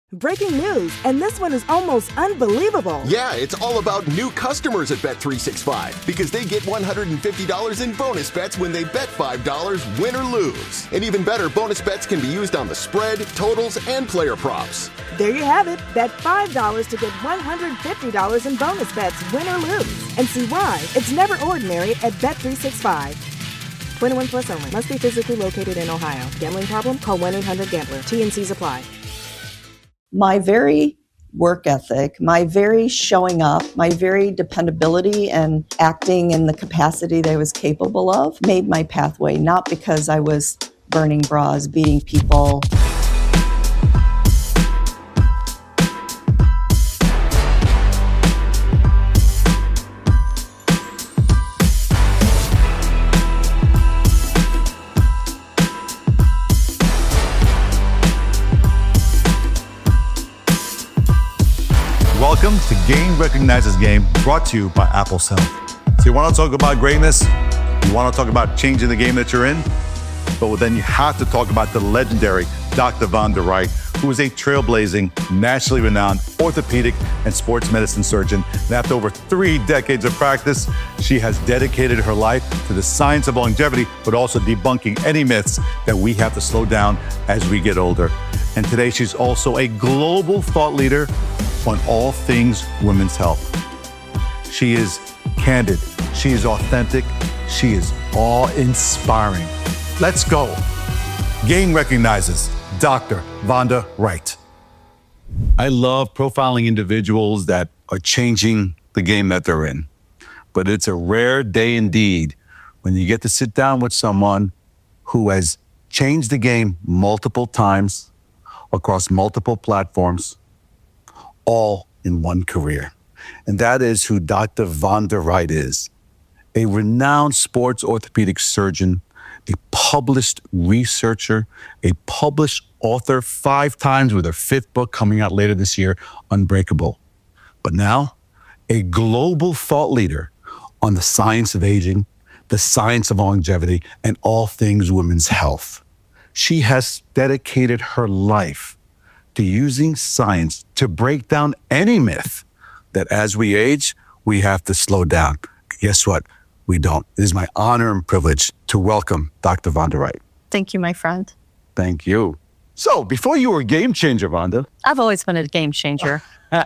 Breaking news, and this one is almost unbelievable. Yeah, it's all about new customers at Bet365 because they get $150 in bonus bets when they bet $5, win or lose. And even better, bonus bets can be used on the spread, totals, and player props. There you have it. Bet $5 to get $150 in bonus bets, win or lose. And see why it's never ordinary at Bet365. 21 plus only. Must be physically located in Ohio. Gambling problem? Call 1-800-GAMBLER. T&Cs apply. My very work ethic, my very showing up, my very dependability and acting in the capacity that I was capable of made my pathway, not because I was burning bras, beating people. Welcome to Game Recognizes Game, brought to you by Apple's Health. So you want to talk about greatness? You want to talk about changing the game that you're in? But then you have to talk about the legendary Dr. Vonda Wright, who is a trailblazing, nationally renowned orthopedic and sports medicine surgeon. And after over 3 decades of practice, she has dedicated her life to the science of longevity, but also debunking any myths that we have to slow down as we get older. And today she's also a global thought leader on all things women's health. She is candid, she is authentic, she is awe-inspiring. Let's go. Game Recognizes Dr. Vonda Wright. I love profiling individuals that are changing the game that they're in. But it's a rare day indeed when you get to sit down with someone who has changed the game multiple times across multiple platforms, all in one career. And that is who Dr. Vonda Wright is. A renowned sports orthopedic surgeon, a published researcher, a published author 5 times with her 5th book coming out later this year, Unbreakable. But now, a global thought leader on the science of aging, the science of longevity, and all things women's health. She has dedicated her life to using science to break down any myth that as we age, we have to slow down. Guess what? We don't. It is my honor and privilege to welcome Dr. Vonda Wright. Thank you, my friend. Thank you. So, before you were a game changer, Vonda. I've always been a game changer.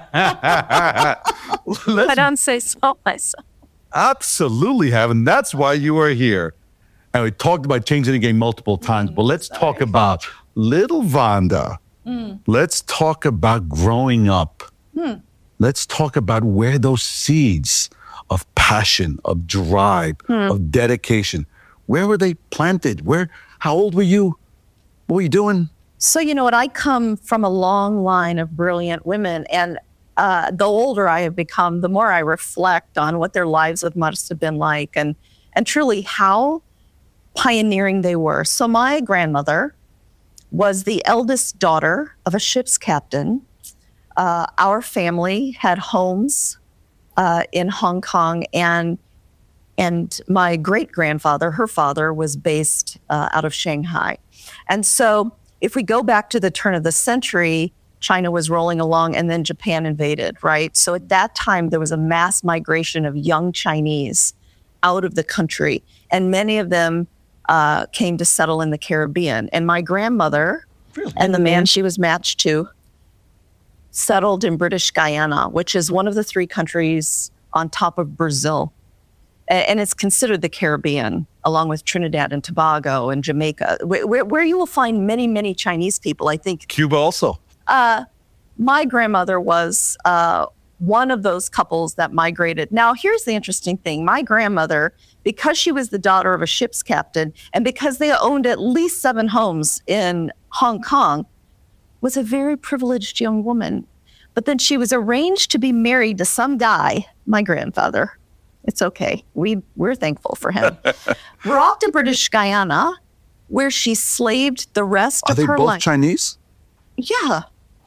I don't say so myself. Absolutely have, and that's why you are here. And we talked about changing the game multiple times, but let's talk about little Vonda. Let's talk about growing up. Let's talk about where those seeds of passion, of drive, of dedication, where were they planted? How old were you? What were you doing? So, you know what? I come from a long line of brilliant women, and the older I have become, the more I reflect on what their lives must have been like and truly how pioneering they were. So my grandmother was the eldest daughter of a ship's captain. Our family had homes in Hong Kong, and my great-grandfather, her father, was based out of Shanghai. And so if we go back to the turn of the century, China was rolling along and then Japan invaded, right? So at that time, there was a mass migration of young Chinese out of the country, and many of them came to settle in the Caribbean. And my grandmother and the man she was matched to settled in British Guyana, which is one of the 3 countries on top of Brazil. And it's considered the Caribbean, along with Trinidad and Tobago and Jamaica, where you will find many, many Chinese people, I think. Cuba also. My grandmother was one of those couples that migrated. Now, here's the interesting thing. My grandmother, because she was the daughter of a ship's captain, and because they owned at least 7 homes in Hong Kong, was a very privileged young woman. But then she was arranged to be married to some guy, my grandfather. It's okay. We're thankful for him. Brought to British Guyana, where she slaved the rest of her life. Are they both Chinese? Yeah.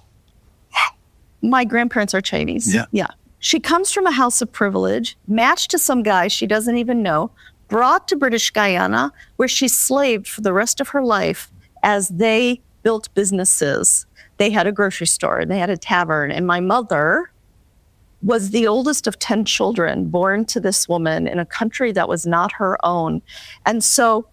My grandparents are Chinese. Yeah. She comes from a house of privilege, matched to some guy she doesn't even know, brought to British Guyana, where she slaved for the rest of her life as they built businesses. they had a grocery store and they had a tavern. And my mother was the oldest of 10 children born to this woman in a country that was not her own. And so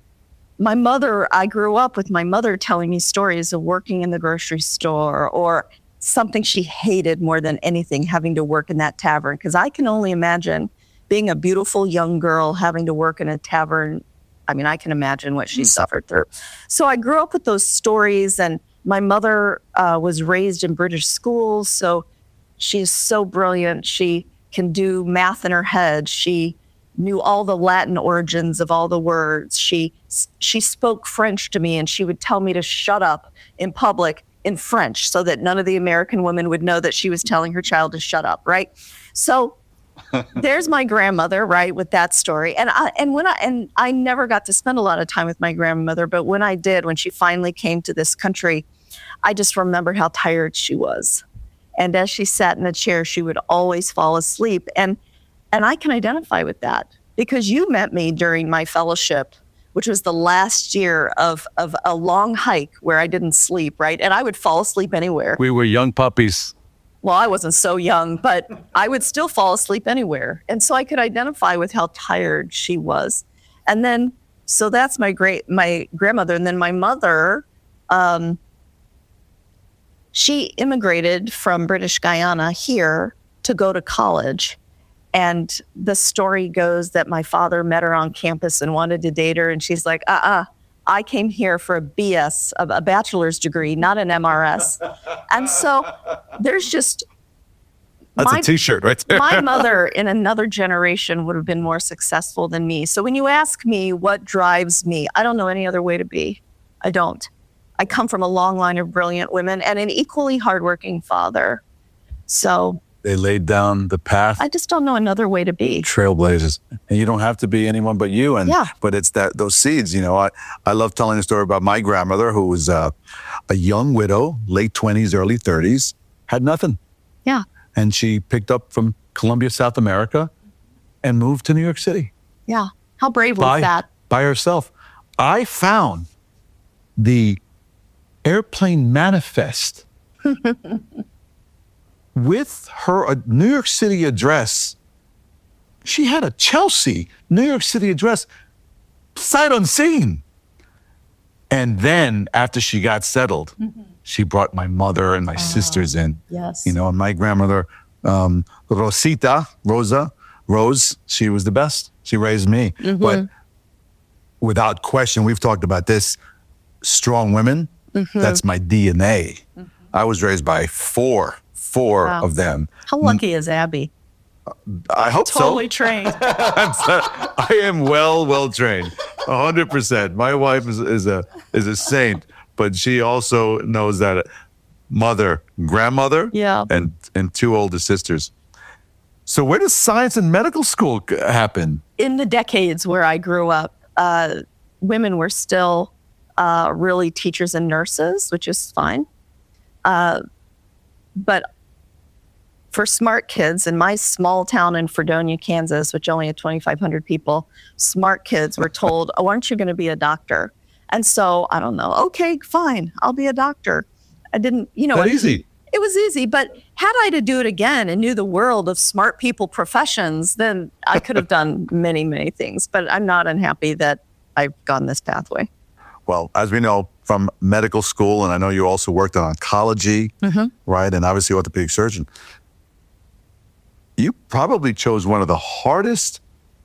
I grew up with my mother telling me stories of working in the grocery store, or something she hated more than anything, having to work in that tavern. Because I can only imagine being a beautiful young girl having to work in a tavern. I mean, I can imagine what she suffered through. So I grew up with those stories, and my mother was raised in British schools. So she's so brilliant. She can do math in her head. She knew all the Latin origins of all the words. She spoke French to me, and she would tell me to shut up in public in French so that none of the American women would know that she was telling her child to shut up, right? So there's my grandmother, right, with that story. And I never got to spend a lot of time with my grandmother, but when I did, when she finally came to this country, I just remembered how tired she was. And as she sat in the chair, she would always fall asleep. And I can identify with that, because you met me during my fellowship, which was the last year of a long hike where I didn't sleep, right? And I would fall asleep anywhere. We were young puppies. Well, I wasn't so young, but I would still fall asleep anywhere. And so I could identify with how tired she was. And then, so that's my grandmother. And then my mother, she immigrated from British Guyana here to go to college. And the story goes that my father met her on campus and wanted to date her. And she's like, I came here for a BS, a bachelor's degree, not an MRS. And so there's just... That's a t-shirt right there. My mother in another generation would have been more successful than me. So when you ask me what drives me, I don't know any other way to be. I don't. I come from a long line of brilliant women and an equally hardworking father. So... They laid down the path. I just don't know another way to be. Trailblazers. And you don't have to be anyone but you. And yeah. But it's those seeds, you know. I love telling the story about my grandmother, who was a young widow, late 20s, early 30s, had nothing. Yeah. And she picked up from Colombia, South America, and moved to New York City. Yeah. How brave was that? By herself. I found the airplane manifest with her New York City address. She had a Chelsea, New York City address, sight unseen. And then after she got settled, she brought my mother and my sisters in. Yes. You know, and my grandmother, Rose, she was the best. She raised me. But without question, we've talked about this, strong women, that's my DNA. I was raised by four of them. How lucky is Abby? I hope totally so. Trained. I am well trained, 100%. My wife is a saint, but she also knows that mother, grandmother, and two older sisters. So where does science and medical school happen? In the decades where I grew up, women were still really teachers and nurses, which is fine. But for smart kids in my small town in Fredonia, Kansas, which only had 2,500 people, smart kids were told, oh, aren't you going to be a doctor? And so, I don't know, okay, fine, I'll be a doctor. I didn't, That easy. It was easy, but had I to do it again and knew the world of smart people professions, then I could have done many, many things. But I'm not unhappy that I've gone this pathway. Well, as we know from medical school, and I know you also worked on oncology, right? And obviously orthopedic surgeon. You probably chose one of the hardest,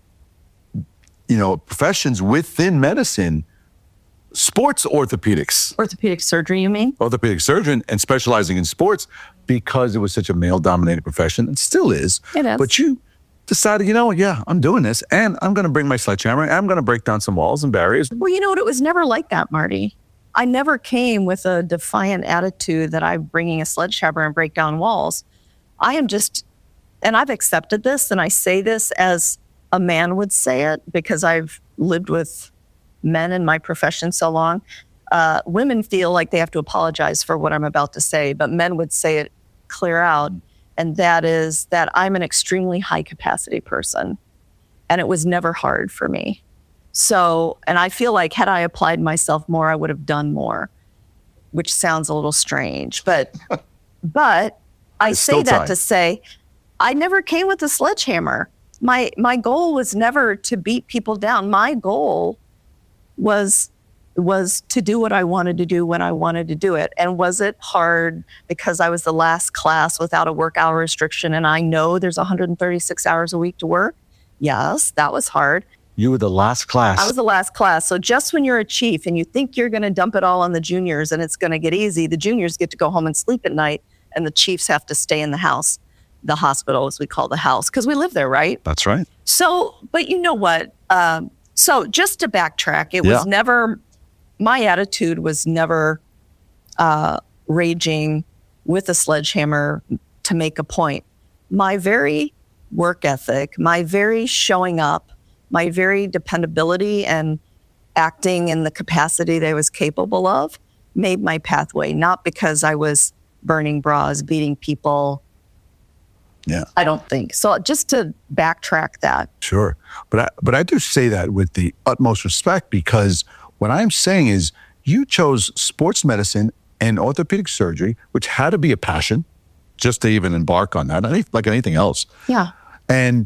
professions within medicine, sports orthopedics. Orthopedic surgery, you mean? Orthopedic surgeon and specializing in sports because it was such a male-dominated profession. It still is. It is. But you decided, I'm doing this and I'm going to bring my sledgehammer and I'm going to break down some walls and barriers. Well, you know what? It was never like that, Marty. I never came with a defiant attitude that I'm bringing a sledgehammer and break down walls. I am just... And I've accepted this, and I say this as a man would say it because I've lived with men in my profession so long. Women feel like they have to apologize for what I'm about to say, but men would say it clear out, and that is that I'm an extremely high-capacity person, and it was never hard for me. So, and I feel like had I applied myself more, I would have done more. which sounds a little strange, but I say that to say I never came with a sledgehammer. My goal was never to beat people down. My goal was to do what I wanted to do when I wanted to do it. And was it hard because I was the last class without a work hour restriction and I know there's 136 hours a week to work? Yes, that was hard. You were the last class. I was the last class. So just when you're a chief and you think you're going to dump it all on the juniors and it's going to get easy, the juniors get to go home and sleep at night and the chiefs have to stay in the house, the hospital as we call the house, because we live there, right? That's right. So, but you know what? So just to backtrack, it was never, my attitude was never raging with a sledgehammer to make a point. My very work ethic, my very showing up, my very dependability and acting in the capacity that I was capable of made my pathway, not because I was burning bras, beating people. Yeah. I don't think. So just to backtrack that. Sure. But I do say that with the utmost respect, because what I'm saying is you chose sports medicine and orthopedic surgery, which had to be a passion just to even embark on that, like anything else. Yeah. And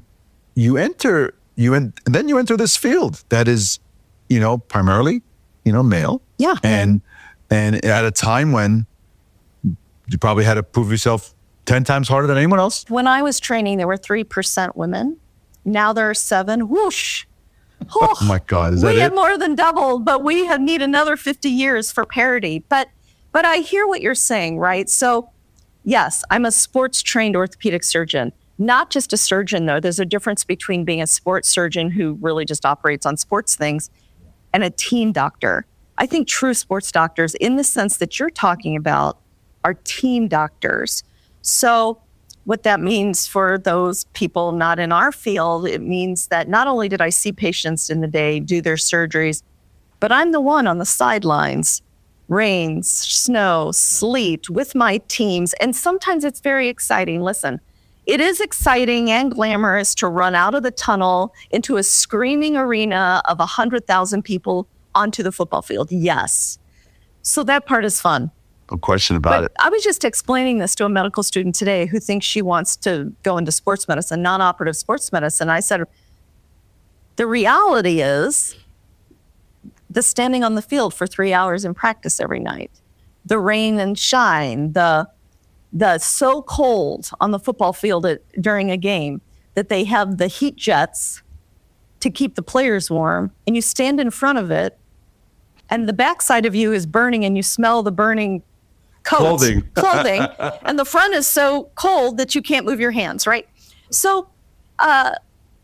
and then you enter this field that is, primarily, male. Yeah. And at a time when you probably had to prove yourself 10 times harder than anyone else. When I was training, there were 3% women. Now there are 7%. Whoosh. Oh my God, is that it? We have more than doubled, but we need another 50 years for parity. But I hear what you're saying, right? So yes, I'm a sports-trained orthopedic surgeon. Not just a surgeon, though. There's a difference between being a sports surgeon who really just operates on sports things and a team doctor. I think true sports doctors, in the sense that you're talking about, are team doctors. So what that means for those people not in our field, it means that not only did I see patients in the day, do their surgeries, but I'm the one on the sidelines, rain, snow, sleet, with my teams. And sometimes it's very exciting. Listen, it is exciting and glamorous to run out of the tunnel into a screaming arena of 100,000 people onto the football field. Yes. So that part is fun. No question about it. I was just explaining this to a medical student today who thinks she wants to go into sports medicine, non-operative sports medicine. I said, the reality is the standing on the field for 3 hours in practice every night, the rain and shine, the so cold on the football field during a game that they have the heat jets to keep the players warm, and you stand in front of it, and the backside of you is burning, and you smell the burning clothing, and the front is so cold that you can't move your hands, right? So, that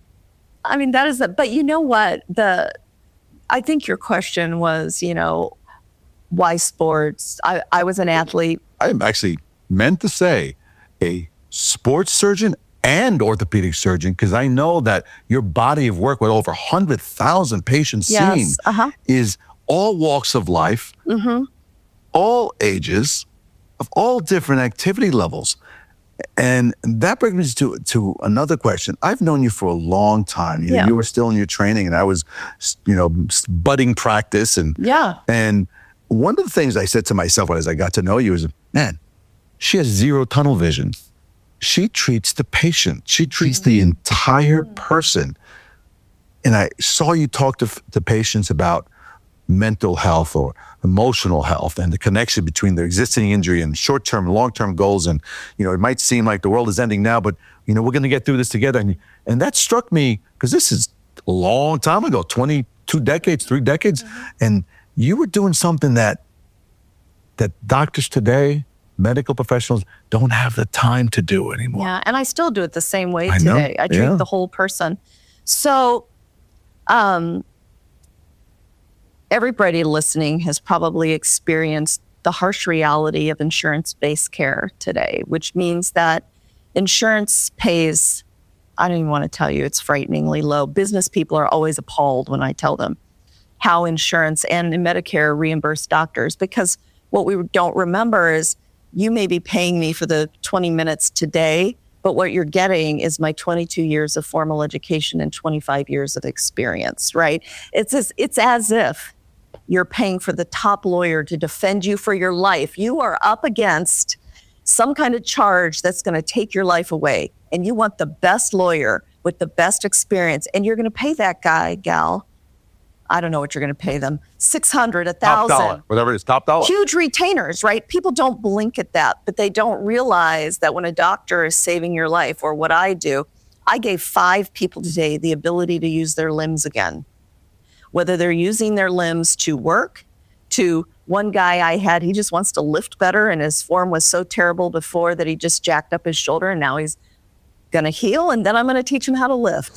is it. But you know what? I think your question was, why sports? I was an athlete. I'm actually meant to say a sports surgeon and orthopedic surgeon, because I know that your body of work with over 100,000 patients seen is all walks of life, all ages, of all different activity levels. And that brings me to another question. I've known you for a long time. You were still in your training, and I was, budding practice. And one of the things I said to myself as I got to know you is, man, she has zero tunnel vision. She treats the patient. She treats the entire person. And I saw you talk to patients about mental health or emotional health and the connection between the existing injury and short-term and long-term goals. And, it might seem like the world is ending now, but, we're going to get through this together. And that struck me, because this is a long time ago, 22 decades, 3 decades. And you were doing something that doctors today, medical professionals, don't have the time to do anymore. Yeah, and I still do it the same way today. I treat the whole person. So, everybody listening has probably experienced the harsh reality of insurance-based care today, which means that insurance pays, I don't even want to tell you, it's frighteningly low. Business people are always appalled when I tell them how insurance and Medicare reimburse doctors, because what we don't remember is you may be paying me for the 20 minutes today, but what you're getting is my 22 years of formal education and 25 years of experience, right? It's as if you're paying for the top lawyer to defend you for your life. You are up against some kind of charge that's going to take your life away. And you want the best lawyer with the best experience. And you're going to pay that guy, gal, I don't know what you're going to pay them, $600, $1,000. Top dollar, whatever it is, top dollar. Huge retainers, right? People don't blink at that, but they don't realize that when a doctor is saving your life, or what I do, I gave 5 people today the ability to use their limbs again. Whether they're using their limbs to work, to one guy I had, he just wants to lift better, and his form was so terrible before that he just jacked up his shoulder, and now he's going to heal, and then I'm going to teach him how to lift.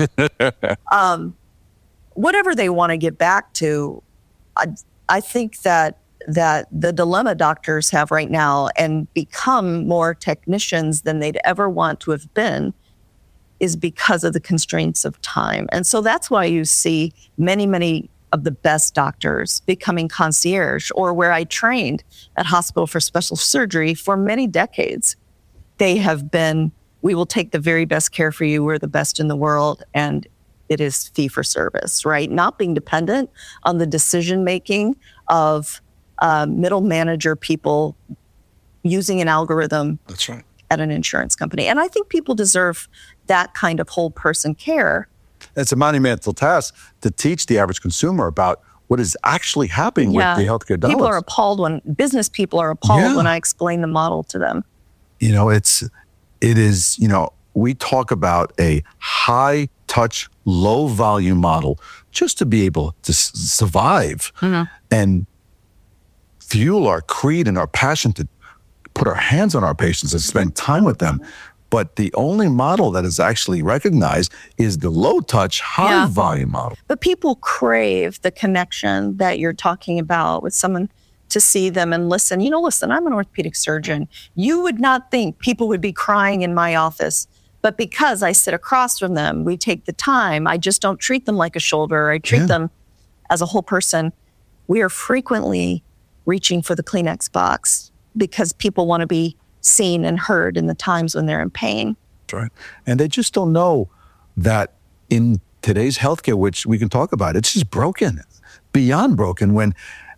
Whatever they want to get back to, I think that the dilemma doctors have right now, and become more technicians than they'd ever want to have been, is because of the constraints of time. And so that's why you see many, many of the best doctors becoming concierge, or where I trained at Hospital for Special Surgery for many decades. They have been, we will take the very best care for you. We're the best in the world. And it is fee for service, right? Not being dependent on the decision-making of middle manager people using an algorithm. That's right. At an insurance company. And I think people deserve that kind of whole person care. It's a monumental task to teach the average consumer about what is actually happening with the healthcare dollars. People are appalled business people are appalled when I explain the model to them. You know, it is, you know, we talk about a high touch, low volume model just to be able to survive and fuel our creed and our passion to put our hands on our patients and spend time with them. But the only model that is actually recognized is the low touch, high volume model. But people crave the connection that you're talking about with someone, to see them and listen. You know, listen, I'm an orthopedic surgeon. You would not think people would be crying in my office, but because I sit across from them, we take the time. I just don't treat them like a shoulder. I treat them as a whole person. We are frequently reaching for the Kleenex box because people want to be seen and heard in the times when they're in pain. That's right. And they just don't know that in today's healthcare, which we can talk about, it's just broken, beyond broken, when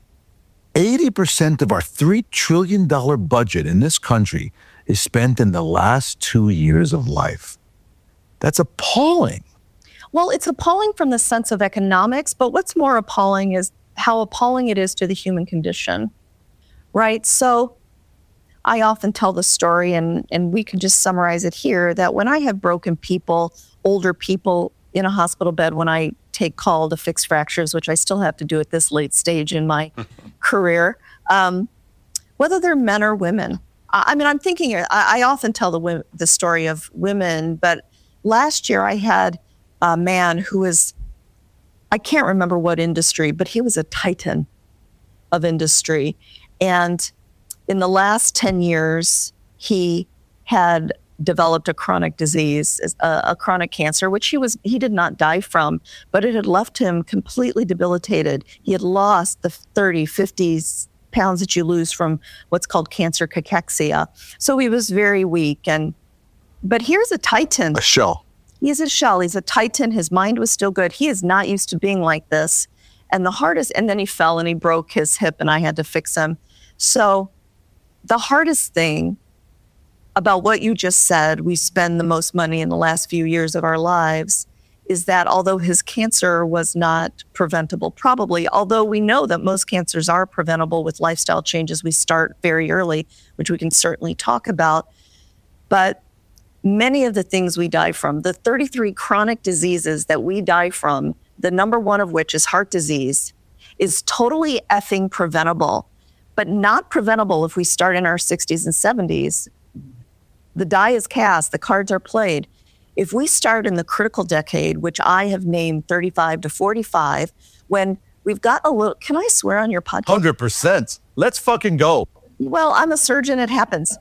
80% of our $3 trillion budget in this country is spent in the last 2 years of life. That's appalling. Well, it's appalling from the sense of economics, but what's more appalling is how appalling it is to the human condition, right? So I often tell the story, and we can just summarize it here, that when I have broken people, older people in a hospital bed, when I take call to fix fractures, which I still have to do at this late stage in my career, whether they're men or women. I mean, I'm thinking, I often tell the story of women, but last year I had a man who was, I can't remember what industry, but he was a titan of industry. And in the last 10 years, he had developed a chronic disease, a chronic cancer, which he did not die from, but it had left him completely debilitated. He had lost the 30, 50 pounds that you lose from what's called cancer cachexia. So he was very weak. But here's a titan. A shell. He's a shell. He's a titan. His mind was still good. He is not used to being like this. And then he fell and he broke his hip, and I had to fix him. So the hardest thing about what you just said, we spend the most money in the last few years of our lives, is that although his cancer was not preventable, probably, although we know that most cancers are preventable with lifestyle changes, we start very early, which we can certainly talk about. But many of the things we die from, the 33 chronic diseases that we die from, the number one of which is heart disease, is totally effing preventable. But not preventable if we start in our 60s and 70s. The die is cast, the cards are played. If we start in the critical decade, which I have named 35 to 45, when we've got a little, can I swear on your podcast? 100%. Let's fucking go. Well, I'm a surgeon, it happens.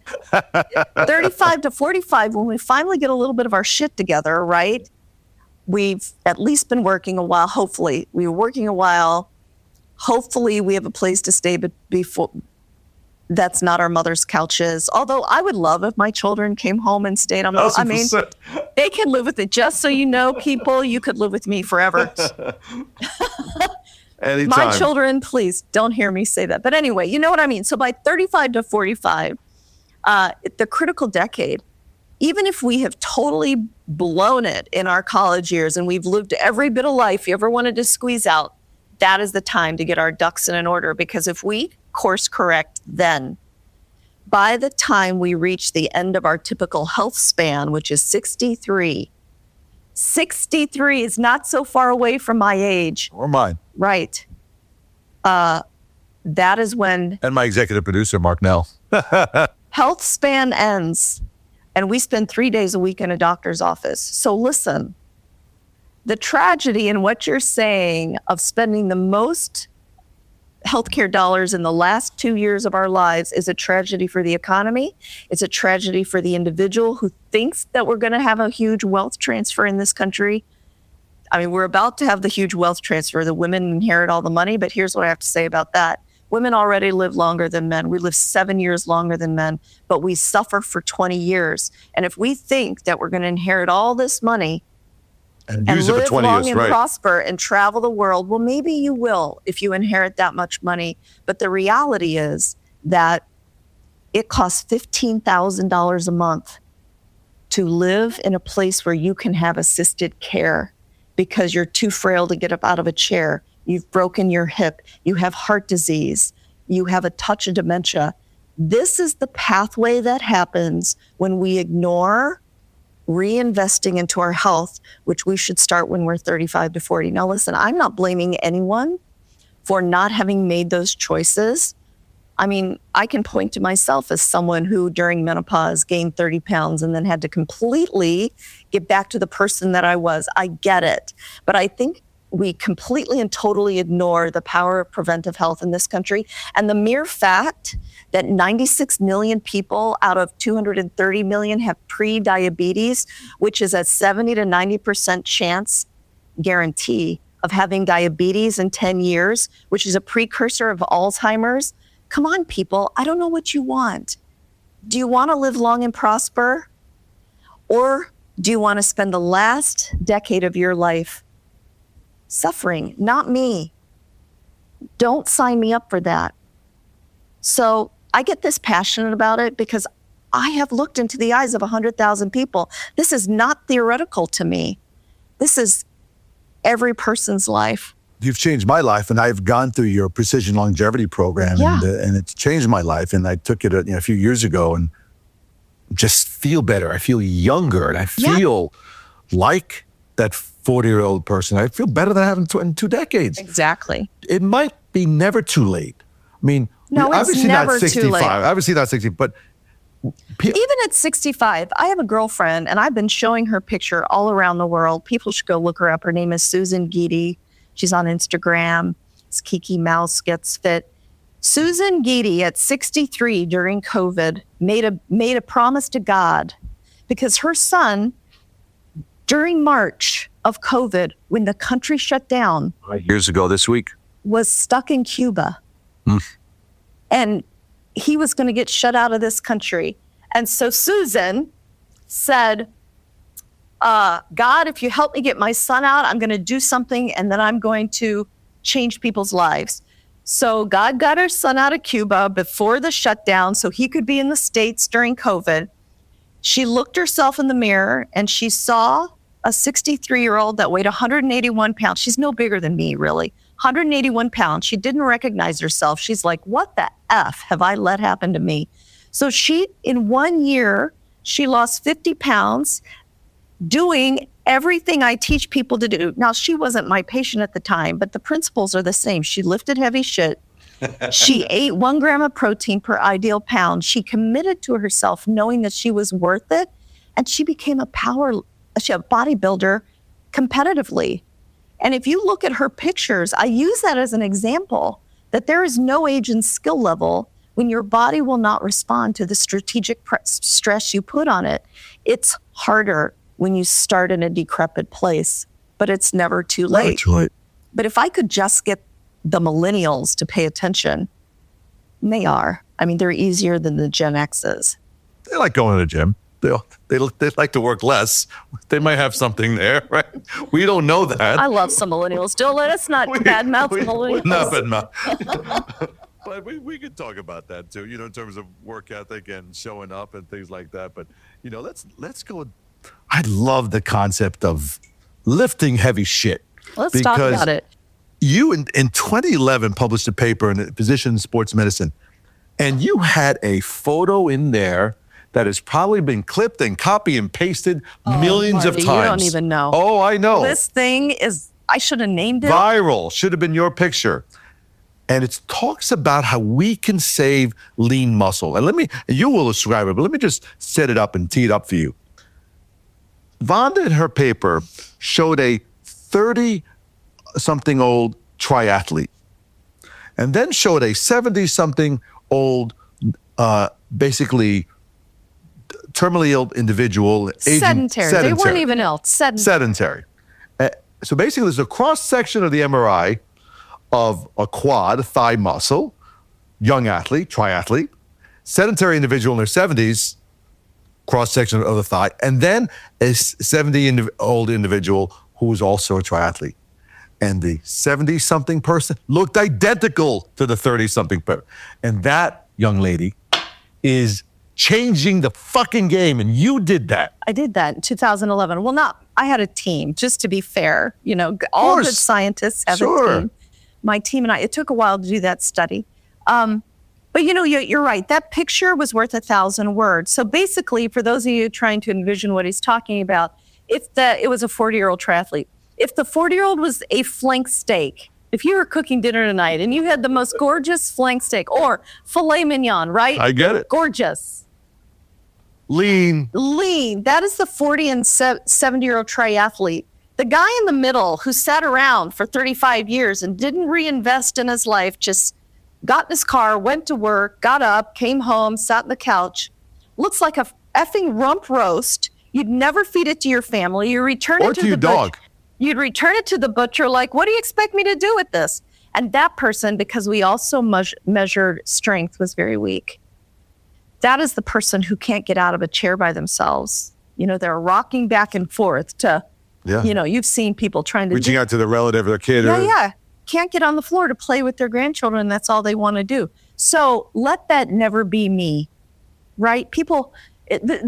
35 to 45, when we finally get a little bit of our shit together, right? We've at least been working a while, hopefully. We were working a while. Hopefully we have a place to stay, but before that's not our mother's couches. Although I would love if my children came home and stayed on. I mean, they can live with it. Just so you know, people, you could live with me forever. Anytime. My children, please don't hear me say that. But anyway, you know what I mean? So by 35 to 45, the critical decade, even if we have totally blown it in our college years and we've lived every bit of life you ever wanted to squeeze out, that is the time to get our ducks in an order. Because if we course correct then, by the time we reach the end of our typical health span, which is 63 is not so far away from my age. Or mine. Right. That is when... And my executive producer, Mark Nell. health span ends, and we spend 3 days a week in a doctor's office. So listen, the tragedy in what you're saying of spending the most healthcare dollars in the last 2 years of our lives is a tragedy for the economy. It's a tragedy for the individual who thinks that we're going to have a huge wealth transfer in this country. I mean, we're about to have the huge wealth transfer. The women inherit all the money, but here's what I have to say about that. Women already live longer than men. We live 7 years longer than men, but we suffer for 20 years. And if we think that we're going to inherit all this money and and use it live for 20 long years, and right? prosper and travel the world, well, maybe you will if you inherit that much money. But the reality is that it costs $15,000 a month to live in a place where you can have assisted care because you're too frail to get up out of a chair. You've broken your hip. You have heart disease. You have a touch of dementia. This is the pathway that happens when we ignore reinvesting into our health, which we should start when we're 35 to 40. Now, listen, I'm not blaming anyone for not having made those choices. I mean, I can point to myself as someone who during menopause gained 30 pounds and then had to completely get back to the person that I was. I get it. But I think we completely and totally ignore the power of preventive health in this country. And the mere fact that 96 million people out of 230 million have pre-diabetes, which is a 70 to 90% chance guarantee of having diabetes in 10 years, which is a precursor of Alzheimer's. Come on, people. I don't know what you want. Do you want to live long and prosper? Or do you want to spend the last decade of your life suffering? Not me. Don't sign me up for that. So I get this passionate about it because I have looked into the eyes of 100,000 people. This is not theoretical to me. This is every person's life. You've changed my life, and I've gone through your precision longevity program, Yeah. and it's changed my life. And I took it a few years ago, and just feel better. I feel younger, and I feel like that 40-year-old person. I feel better than I have in 2 decades. Exactly. It might be never too late. I mean, No, it's obviously never not too 65. late. Obviously not 60, but Even at 65, I have a girlfriend, and I've been showing her picture all around the world. People should go look her up. Her name is Susan Geedy. She's on Instagram. It's Kiki Mouse Gets Fit. Susan Geedy at 63 during COVID made a promise to God because her son, during March of COVID, when the country shut down, years ago this week, was stuck in Cuba. And he was going to get shut out of this country. And so Susan said, God, if you help me get my son out, I'm going to do something, and then I'm going to change people's lives. So God got her son out of Cuba before the shutdown so he could be in the States during COVID. She looked herself in the mirror, and she saw a 63-year-old that weighed 181 pounds. She's no bigger than me, really. 181 pounds. She didn't recognize herself. She's like, what the F have I let happen to me? So she, in 1 year, she lost 50 pounds doing everything I teach people to do. Now, she wasn't my patient at the time, but the principles are the same. She lifted heavy shit. She ate 1 gram of protein per ideal pound. She committed to herself knowing that she was worth it. And she became a bodybuilder competitively. And if you look at her pictures, I use that as an example that there is no age and skill level when your body will not respond to the strategic stress you put on it. It's harder when you start in a decrepit place, but it's never too late. Never too late. But if I could just get the millennials to pay attention, and they are. I mean, they're easier than the Gen X's. They like going to the gym. they like to work less. They might have something there, right? We don't know that. I love some millennials. Don't let us not badmouth millennials. Not badmouth. But we could talk about that too, in terms of work ethic and showing up and things like that. But, let's go. I love the concept of lifting heavy shit. Let's talk about it. You, in 2011, published a paper in Physician Sports Medicine, and you had a photo in there that has probably been clipped and copy and pasted millions of times. You don't even know. Oh, I know. This thing is, I should have named it. Viral. Should have been your picture. And it talks about how we can save lean muscle. And you will describe it, but let me just set it up and tee it up for you. Vonda in her paper showed a 30-something-old triathlete, and then showed a 70-something-old, basically terminally ill individual. Sedentary. They weren't even ill. Sedentary. So basically, there's a cross-section of the MRI of a quad, a thigh muscle, young athlete, triathlete, sedentary individual in their 70s, cross-section of the thigh, and then a 70-year-old individual who was also a triathlete. And the 70-something person looked identical to the 30-something person. And that young lady is changing the fucking game, and you did that. I did that in 2011. Well, I had a team, just to be fair. All good scientists have a team. My team and I, it took a while to do that study. But you're right. That picture was worth 1,000 words. So basically, for those of you trying to envision what he's talking about, it was a 40-year-old triathlete. If the 40-year-old was a flank steak, if you were cooking dinner tonight and you had the most gorgeous flank steak or filet mignon, right? I get it. Gorgeous. Lean. That is the 40 and 70-year-old triathlete. The guy in the middle who sat around for 35 years and didn't reinvest in his life, just got in his car, went to work, got up, came home, sat on the couch, looks like a effing rump roast. You'd never feed it to your family. You return it to your dog. You'd return it to the butcher like, what do you expect me to do with this? And that person, because we also measured strength, was very weak. That is the person who can't get out of a chair by themselves. They're rocking back and forth to... Yeah. You've seen people trying to reaching out to the relative or their kid. Yeah. Can't get on the floor to play with their grandchildren. That's all they want to do. So let that never be me, right? People, the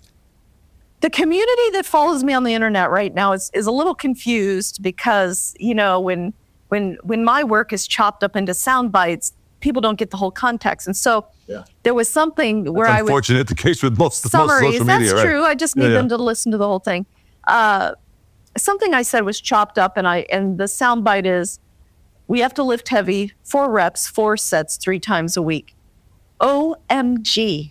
community that follows me on the internet right now is a little confused because, when my work is chopped up into sound bites, people don't get the whole context. And so there was something where I was... Unfortunate, the case with most social media. That's true. I just need them to listen to the whole thing. Something I said was chopped up, and the soundbite is, we have to lift heavy, 4 reps, 4 sets, 3 times a week. OMG.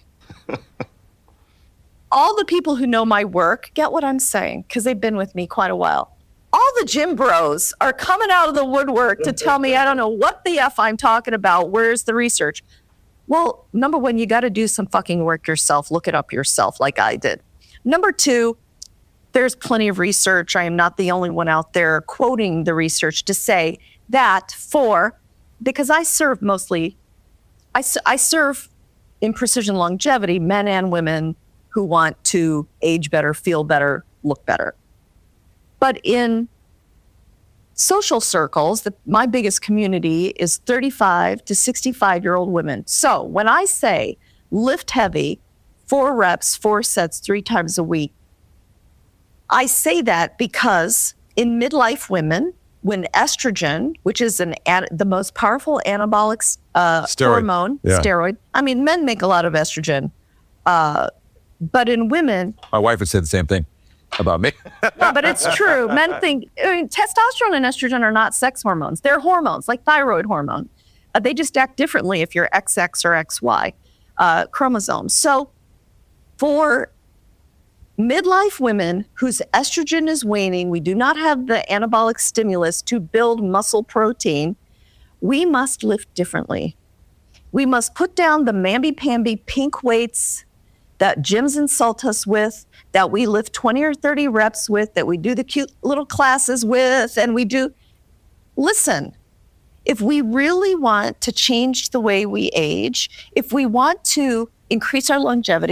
All the people who know my work get what I'm saying because they've been with me quite a while. All the gym bros are coming out of the woodwork to tell me I don't know what the F I'm talking about. Where's the research? Well, number one, you got to do some fucking work yourself. Look it up yourself like I did. Number 2, there's plenty of research. I am not the only one out there quoting the research to say that because I serve mostly, I serve in precision longevity, men and women who want to age better, feel better, look better. But in social circles, my biggest community is 35 to 65-year-old women. So when I say lift heavy, 4 reps, 4 sets, 3 times a week, I say that because in midlife women, when estrogen, which is the most powerful anabolic hormone, steroid. I mean, men make a lot of estrogen, but in women... My wife would say the same thing about me. No, but it's true. Men think... testosterone and estrogen are not sex hormones. They're hormones, like thyroid hormone. They just act differently if you're XX or XY chromosomes. So for midlife women whose estrogen is waning, we do not have the anabolic stimulus to build muscle protein, we must lift differently. We must put down the mamby-pamby pink weights that gyms insult us with, that we lift 20 or 30 reps with, that we do the cute little classes with, and we do... Listen, if we really want to change the way we age, if we want to increase our longevity,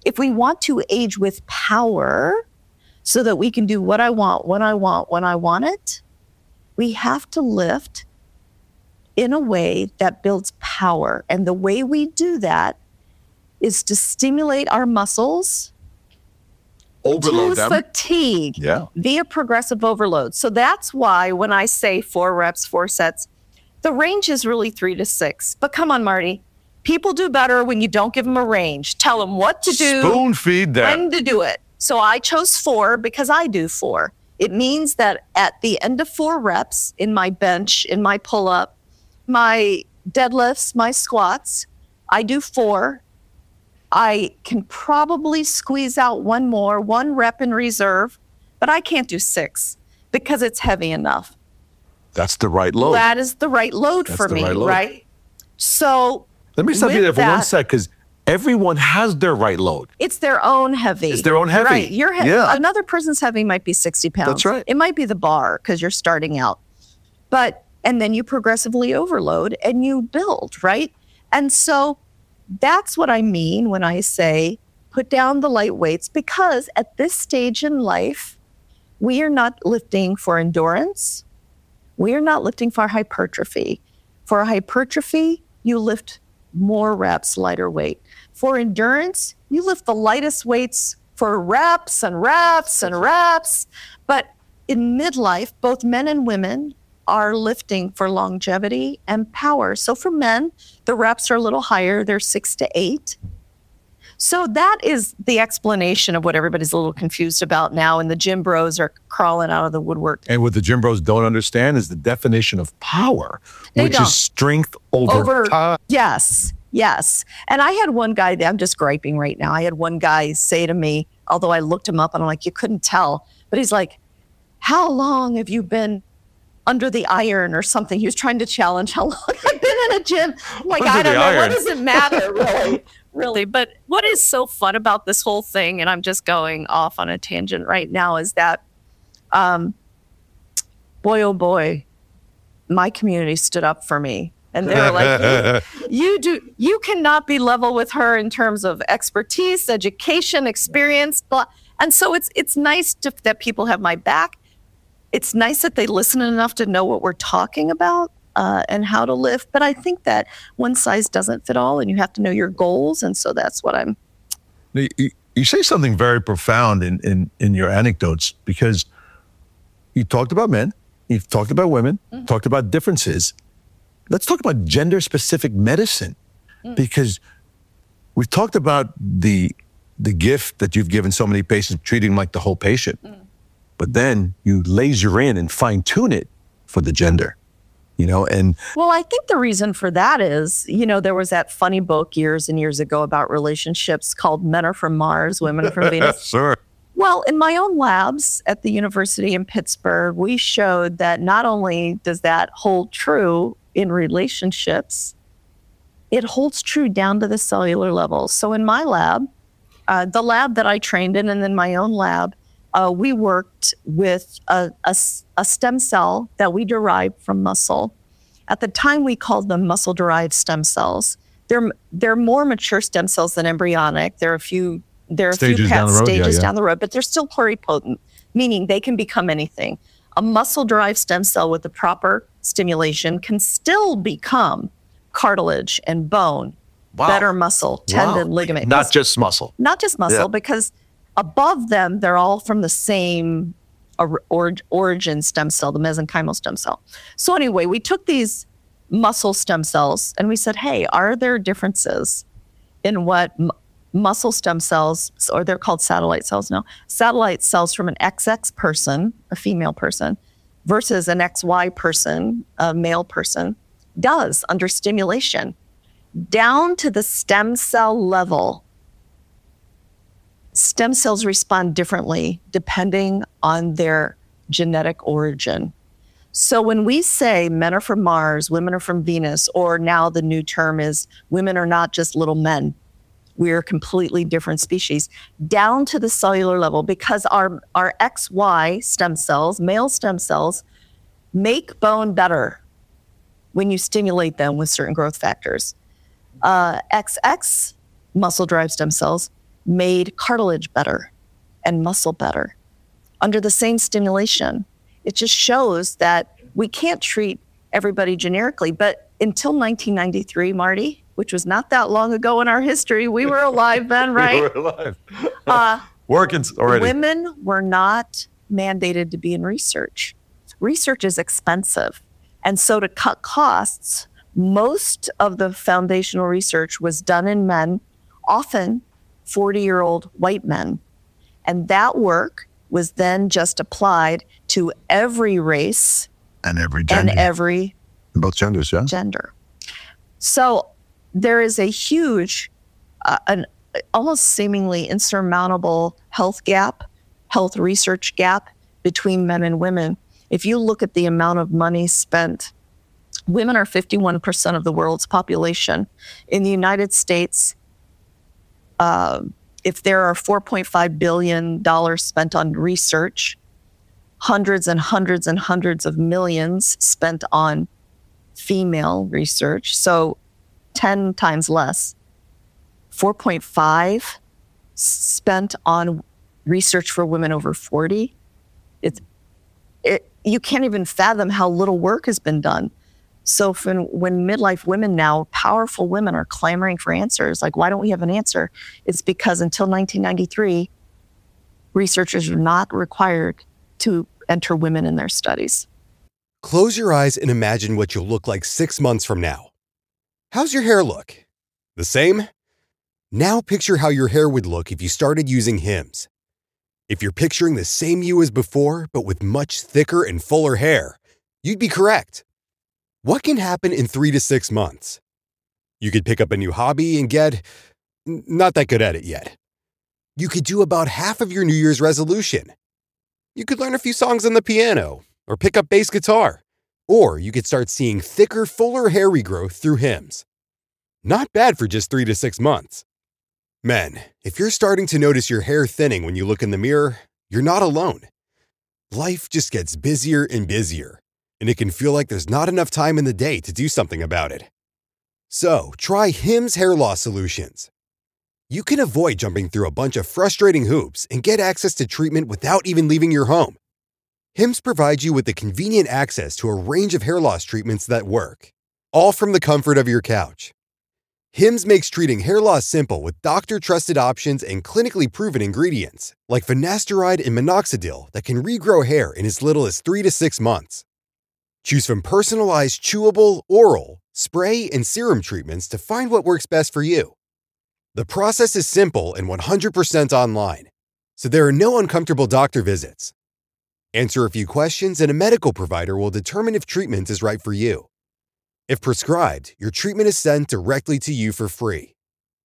if we want to age with power so that we can do what I want, when I want, when I want it, we have to lift in a way that builds power. And the way we do that is to stimulate our muscles Overload to them. fatigue via progressive overload. So that's why when I say 4 reps, 4 sets, the range is really 3 to 6. But come on, Marty. People do better when you don't give them a range. Tell them what to do, Spoon feed them. when to do it. So I chose 4 because I do 4. It means that at the end of 4 reps in my bench, in my pull-up, my deadlifts, my squats, I do 4. I can probably squeeze out 1 more, 1 rep in reserve, but I can't do 6 because it's heavy enough. That's the right load. That is the right load That's for the me, right load. right? So Let me stop you with there for one that- sec, because everyone has their right load. it's their own heavy. It's their own heavy. Right. Your Yeah. Another person's heavy might be 60 pounds. That's right. It might be the bar because you're starting out. And then you progressively overload and you build, right? And so that's what I mean when I say put down the light weights, because at this stage in life, we are not lifting for endurance. We are not lifting for hypertrophy. For hypertrophy, you lift more reps, lighter weight. For endurance, you lift the lightest weights for reps and reps and reps. But in midlife, both men and women are lifting for longevity and power. So for men, the reps are a little higher. They're 6 to 8. So that is the explanation of what everybody's a little confused about now. And the gym bros are crawling out of the woodwork. And what the gym bros don't understand is the definition of power, They which don't. is strength over time. Yes. And I had one guy, I'm just griping right now. I had one guy say to me, although I looked him up and I'm like, you couldn't tell, but he's like, how long have you been under the iron or something? He was trying to challenge how long I've been in a gym. I'm like, Under I don't the know. iron. What does it matter, really? But what is so fun about this whole thing, and I'm just going off on a tangent right now, is that, boy, oh boy, my community stood up for me. And they were like, you cannot be level with her in terms of expertise, education, experience, blah. And so it's nice that people have my back. It's nice that they listen enough to know what we're talking about and how to lift. But I think that one size doesn't fit all, and you have to know your goals. And so that's what I'm. You say something very profound in your anecdotes, because you talked about men, you've talked about women, talked about differences. Let's talk about gender-specific medicine, because we've talked about the gift that you've given so many patients, treating them like the whole patient. But then you laser in and fine-tune it for the gender, and Well, I think the reason for that is, there was that funny book years and years ago about relationships called Men Are From Mars, Women Are From Venus. sure. Well, in my own labs at the university in Pittsburgh, we showed that not only does that hold true in relationships, it holds true down to the cellular level. So in my lab, the lab that I trained in, and then my own lab, we worked with a stem cell that we derived from muscle. At the time, we called them muscle-derived stem cells. They're more mature stem cells than embryonic. There are a few Stages down the road, stages yeah. down the road, but they're still pluripotent, meaning they can become anything. A muscle-derived stem cell with the proper stimulation can still become cartilage and bone, Wow. better muscle, tendon, ligament. Not just muscle. Not just muscle, Yeah. because above them, they're all from the same origin stem cell, the mesenchymal stem cell. So anyway, we took these muscle stem cells and we said, hey, are there differences in what muscle stem cells, or they're called satellite cells now, satellite cells from an XX person, a female person, versus an XY person, a male person, does under stimulation? Down to the stem cell level, stem cells respond differently depending on their genetic origin. So when we say men are from Mars, women are from Venus, or now the new term is women are not just little men, we're a completely different species, down to the cellular level, because our XY stem cells, male stem cells, make bone better when you stimulate them with certain growth factors. XX muscle-derived stem cells made cartilage better and muscle better under the same stimulation. It just shows that we can't treat everybody generically. But until 1993, Marty, which was not that long ago in our history, we were alive then, right? We were alive. Working already. Women were not mandated to be in research. Research is expensive. And so to cut costs, most of the foundational research was done in men, often 40-year-old white men. And that work was then just applied to every race and every gender. and every both genders, yeah. gender. So there is a huge, an almost seemingly insurmountable health research gap between men and women. If you look at the amount of money spent, women are 51% of the world's population. In the United States, if there are $4.5 billion spent on research, hundreds and hundreds and hundreds of millions spent on female research, so 10 times less. 4.5 spent on research for women over 40. You can't even fathom how little work has been done. So when midlife women now, powerful women, are clamoring for answers, like, why don't we have an answer? It's because until 1993, researchers were not required to enter women in their studies. Close your eyes and imagine what you'll look like 6 months from now. How's your hair look? The same? Now picture how your hair would look if you started using Hims. If you're picturing the same you as before, but with much thicker and fuller hair, you'd be correct. What can happen in 3 to 6 months? You could pick up a new hobby and get not that good at it yet. You could do about half of your New Year's resolution. You could learn a few songs on the piano or pick up bass guitar. Or you could start seeing thicker, fuller hair regrowth through Hims. Not bad for just 3 to 6 months. Men, if you're starting to notice your hair thinning when you look in the mirror, you're not alone. Life just gets busier and busier, and it can feel like there's not enough time in the day to do something about it. So, try Hims Hair Loss Solutions. You can avoid jumping through a bunch of frustrating hoops and get access to treatment without even leaving your home. Hims provides you with the convenient access to a range of hair loss treatments that work, all from the comfort of your couch. Hims makes treating hair loss simple with doctor-trusted options and clinically proven ingredients, like finasteride and minoxidil, that can regrow hair in as little as 3 to 6 months. Choose from personalized chewable, oral, spray, and serum treatments to find what works best for you. The process is simple and 100% online, so there are no uncomfortable doctor visits. Answer a few questions and a medical provider will determine if treatment is right for you. If prescribed, your treatment is sent directly to you for free.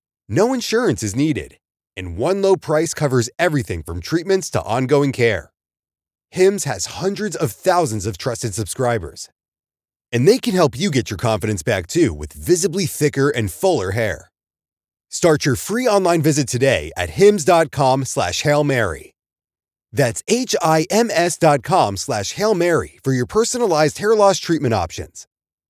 No insurance is needed, and one low price covers everything from treatments to ongoing care. Hims has hundreds of thousands of trusted subscribers, and they can help you get your confidence back too with visibly thicker and fuller hair. Start your free online visit today at hims.com/Hail Mary. That's HIMS.com/Hail Mary for your personalized hair loss treatment options.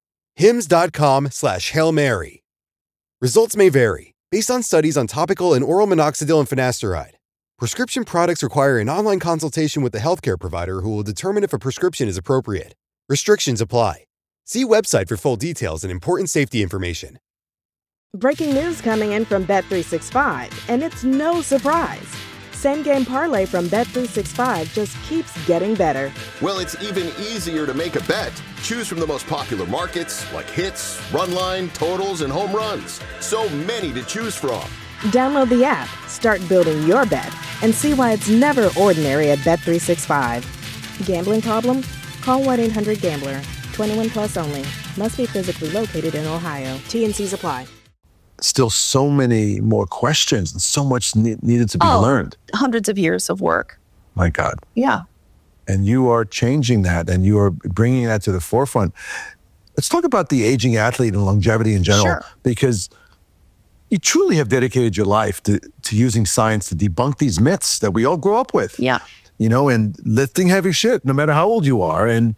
Hims.com/Hail Mary. Results may vary based on studies on topical and oral minoxidil and finasteride. Prescription products require an online consultation with the healthcare provider who will determine if a prescription is appropriate. Restrictions apply. See website for full details and important safety information. Breaking news coming in from Bet365, and it's no surprise. Same Game Parlay from Bet365 just keeps getting better. Well, it's even easier to make a bet. Choose from the most popular markets like hits, run line, totals, and home runs. So many to choose from. Download the app, start building your bet, and see why it's never ordinary at Bet365. Gambling problem? Call 1-800-GAMBLER. 21 plus only. Must be physically located in Ohio. T&Cs apply. Still so many more questions and so much needed to be learned. Hundreds of years of work. My God. Yeah. And you are changing that and you are bringing that to the forefront. Let's talk about the aging athlete and longevity in general, Sure. because you truly have dedicated your life to using science to debunk these myths that we all grow up with. Yeah. You know, and lifting heavy shit, no matter how old you are. And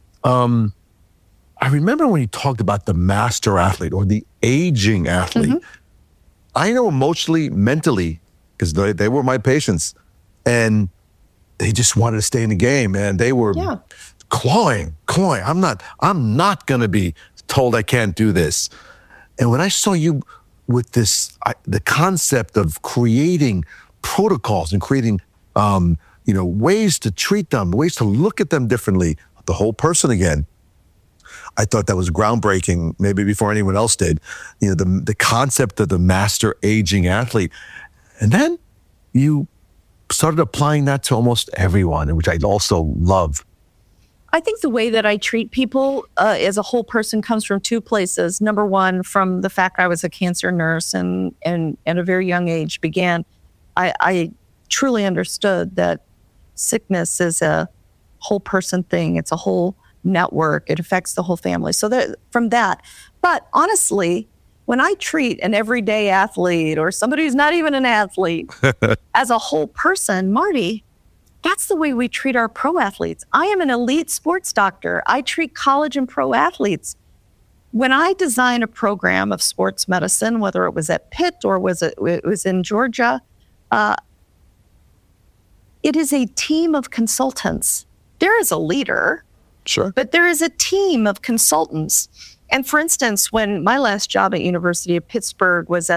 I remember when you talked about the master athlete or the aging athlete. Mm-hmm. I know emotionally, mentally, because they were my patients, and they just wanted to stay in the game, and they were clawing. I'm not going to be told I can't do this. And when I saw you with this, the concept of creating protocols and creating, ways to treat them, ways to look at them differently, the whole person again, I thought that was groundbreaking, maybe before anyone else did. The concept of the master aging athlete. And then you started applying that to almost everyone, which I also love. I think the way that I treat people as a whole person comes from two places. Number one, from the fact I was a cancer nurse and at a very young age I truly understood that sickness is a whole person thing. It's a whole network. It affects the whole family. So from that. But honestly, when I treat an everyday athlete or somebody who's not even an athlete as a whole person, Marty, that's the way we treat our pro athletes. I am an elite sports doctor. I treat college and pro athletes. When I design a program of sports medicine, whether it was at Pitt or it was in Georgia, it is a team of consultants. There is a leader, sure, but there is a team of consultants. And for instance, when my last job at University of Pittsburgh was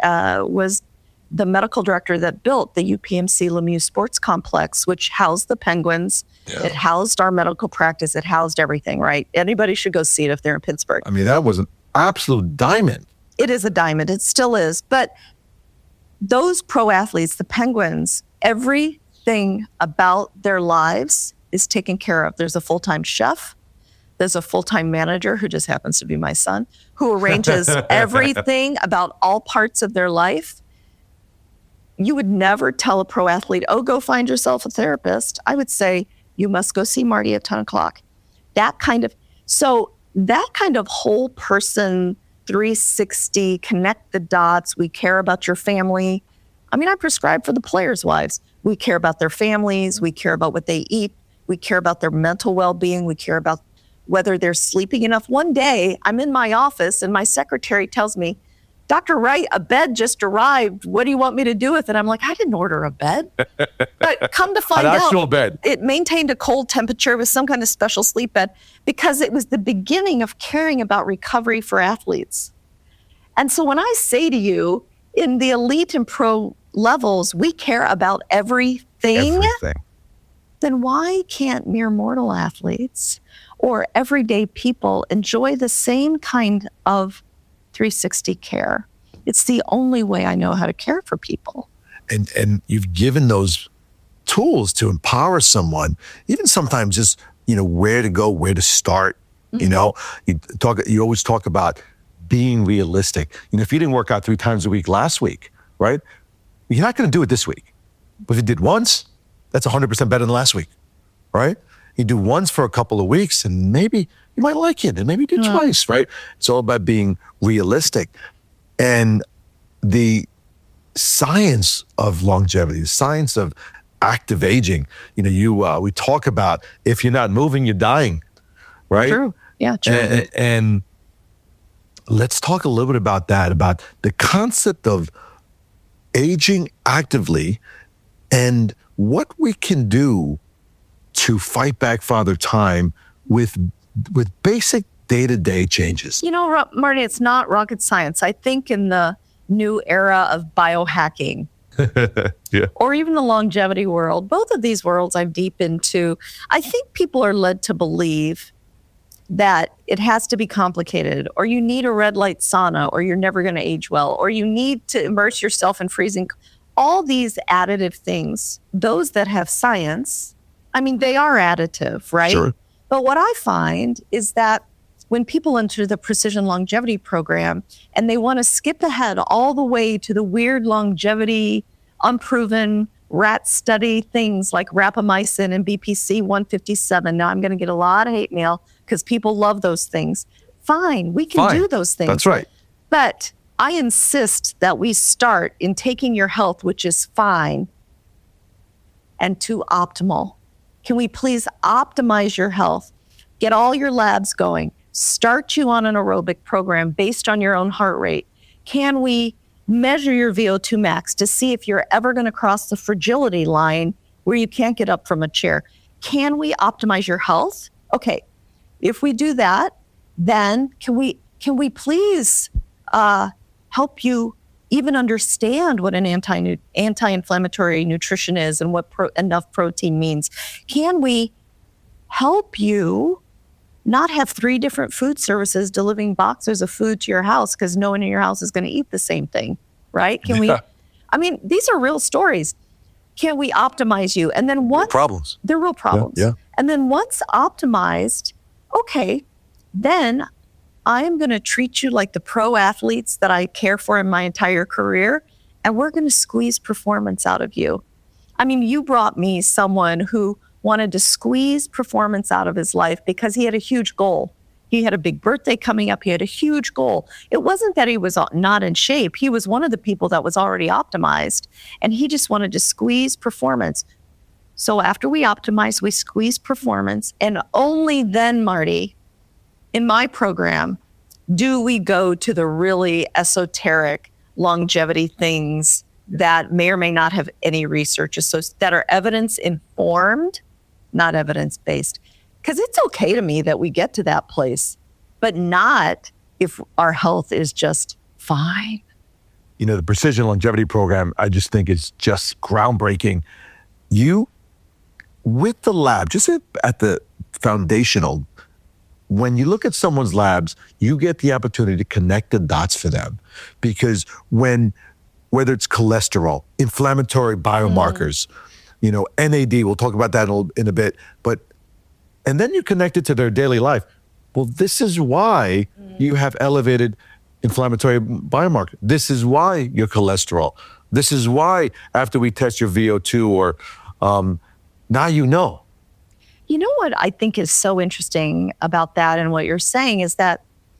the medical director that built the UPMC Lemieux Sports Complex, which housed the Penguins. Yeah. It housed our medical practice. It housed everything, right? Anybody should go see it if they're in Pittsburgh. I mean, that was an absolute diamond. It is a diamond. It still is. But those pro athletes, the Penguins, everything about their lives is taken care of. There's a full-time chef. There's a full-time manager who just happens to be my son, who arranges everything about all parts of their life. You would never tell a pro athlete, oh, go find yourself a therapist. I would say, you must go see Marty at 10 o'clock. That kind of whole person, 360, connect the dots. We care about your family. I mean, I prescribe for the players' wives. We care about their families. We care about what they eat. We care about their mental well-being. We care about whether they're sleeping enough. One day, I'm in my office and my secretary tells me, Dr. Wright, a bed just arrived. What do you want me to do with it? I'm like, I didn't order a bed. But come to find out, actual bed. It maintained a cold temperature with some kind of special sleep bed because it was the beginning of caring about recovery for athletes. And so when I say to you, in the elite and pro levels, we care about everything. Then why can't mere mortal athletes or everyday people enjoy the same kind of 360 care? It's the only way I know how to care for people. And you've given those tools to empower someone, even sometimes just, where to go, where to start. Mm-hmm. You always talk about being realistic. If you didn't work out 3 times a week last week, right? You're not going to do it this week. But if you did once, that's 100% better than last week, right? You do once for a couple of weeks and maybe you might like it, and maybe do twice, right? It's all about being realistic. And the science of longevity, the science of active aging, we talk about if you're not moving, you're dying, right? True. Yeah, true. And let's talk a little bit about that, about the concept of aging actively and what we can do to fight back Father Time with basic day-to-day changes. Marty, it's not rocket science. I think in the new era of biohacking, yeah, or even the longevity world, both of these worlds I'm deep into, I think people are led to believe that it has to be complicated, or you need a red light sauna, or you're never going to age well, or you need to immerse yourself in freezing. All these additive things, those that have science, I mean, they are additive, right? Sure. But what I find is that when people enter the Precision Longevity Program and they want to skip ahead all the way to the weird longevity, unproven rat study things like rapamycin and BPC 157. Now I'm going to get a lot of hate mail because people love those things. Fine, we can do those things. That's right. But I insist that we start in taking your health, which is fine, and to optimal. Can we please optimize your health? Get all your labs going. Start you on an aerobic program based on your own heart rate. Can we measure your VO2 max to see if you're ever going to cross the fragility line where you can't get up from a chair. Can we optimize your health? Okay, if we do that, then can we please help you even understand what an anti-inflammatory nutrition is and what enough protein means? Can we help you not have 3 different food services delivering boxes of food to your house because no one in your house is going to eat the same thing, right? Can we? I mean, these are real stories. Can we optimize you? And then once Problems. They're real problems. Yeah. And then once optimized, okay, then I am going to treat you like the pro athletes that I care for in my entire career, and we're going to squeeze performance out of you. I mean, you brought me someone who wanted to squeeze performance out of his life because he had a huge goal. He had a big birthday coming up. He had a huge goal. It wasn't that he was not in shape. He was one of the people that was already optimized, and he just wanted to squeeze performance. So after we optimize, we squeeze performance, and only then, Marty, in my program, do we go to the really esoteric longevity things that may or may not have any research associated, that are evidence-informed, not evidence-based. Because it's okay to me that we get to that place, but not if our health is just fine. You know, the Precision Longevity Program, I just think is just groundbreaking. You, with the lab, just at the foundational, when you look at someone's labs, you get the opportunity to connect the dots for them. Because whether it's cholesterol, inflammatory biomarkers, you know, NAD, we'll talk about that in a bit, and then you connect it to their daily life. Well, this is why you have elevated inflammatory biomarker. This is why your cholesterol. This is why after we test your VO2 or now you know. You know what I think is so interesting about that and what you're saying is that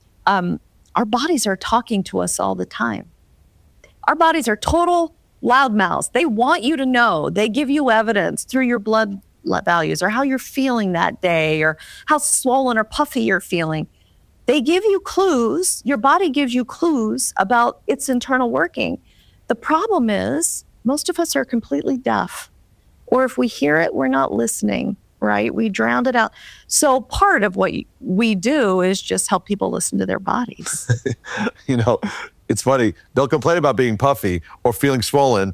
our bodies are talking to us all the time. Our bodies are total loudmouths. They want you to know. They give you evidence through your blood values or how you're feeling that day or how swollen or puffy you're feeling. They give you clues. Your body gives you clues about its internal working. The problem is most of us are completely deaf. Or if we hear it, we're not listening, right? We drowned it out. So part of what we do is just help people listen to their bodies. You know, it's funny. They'll complain about being puffy or feeling swollen,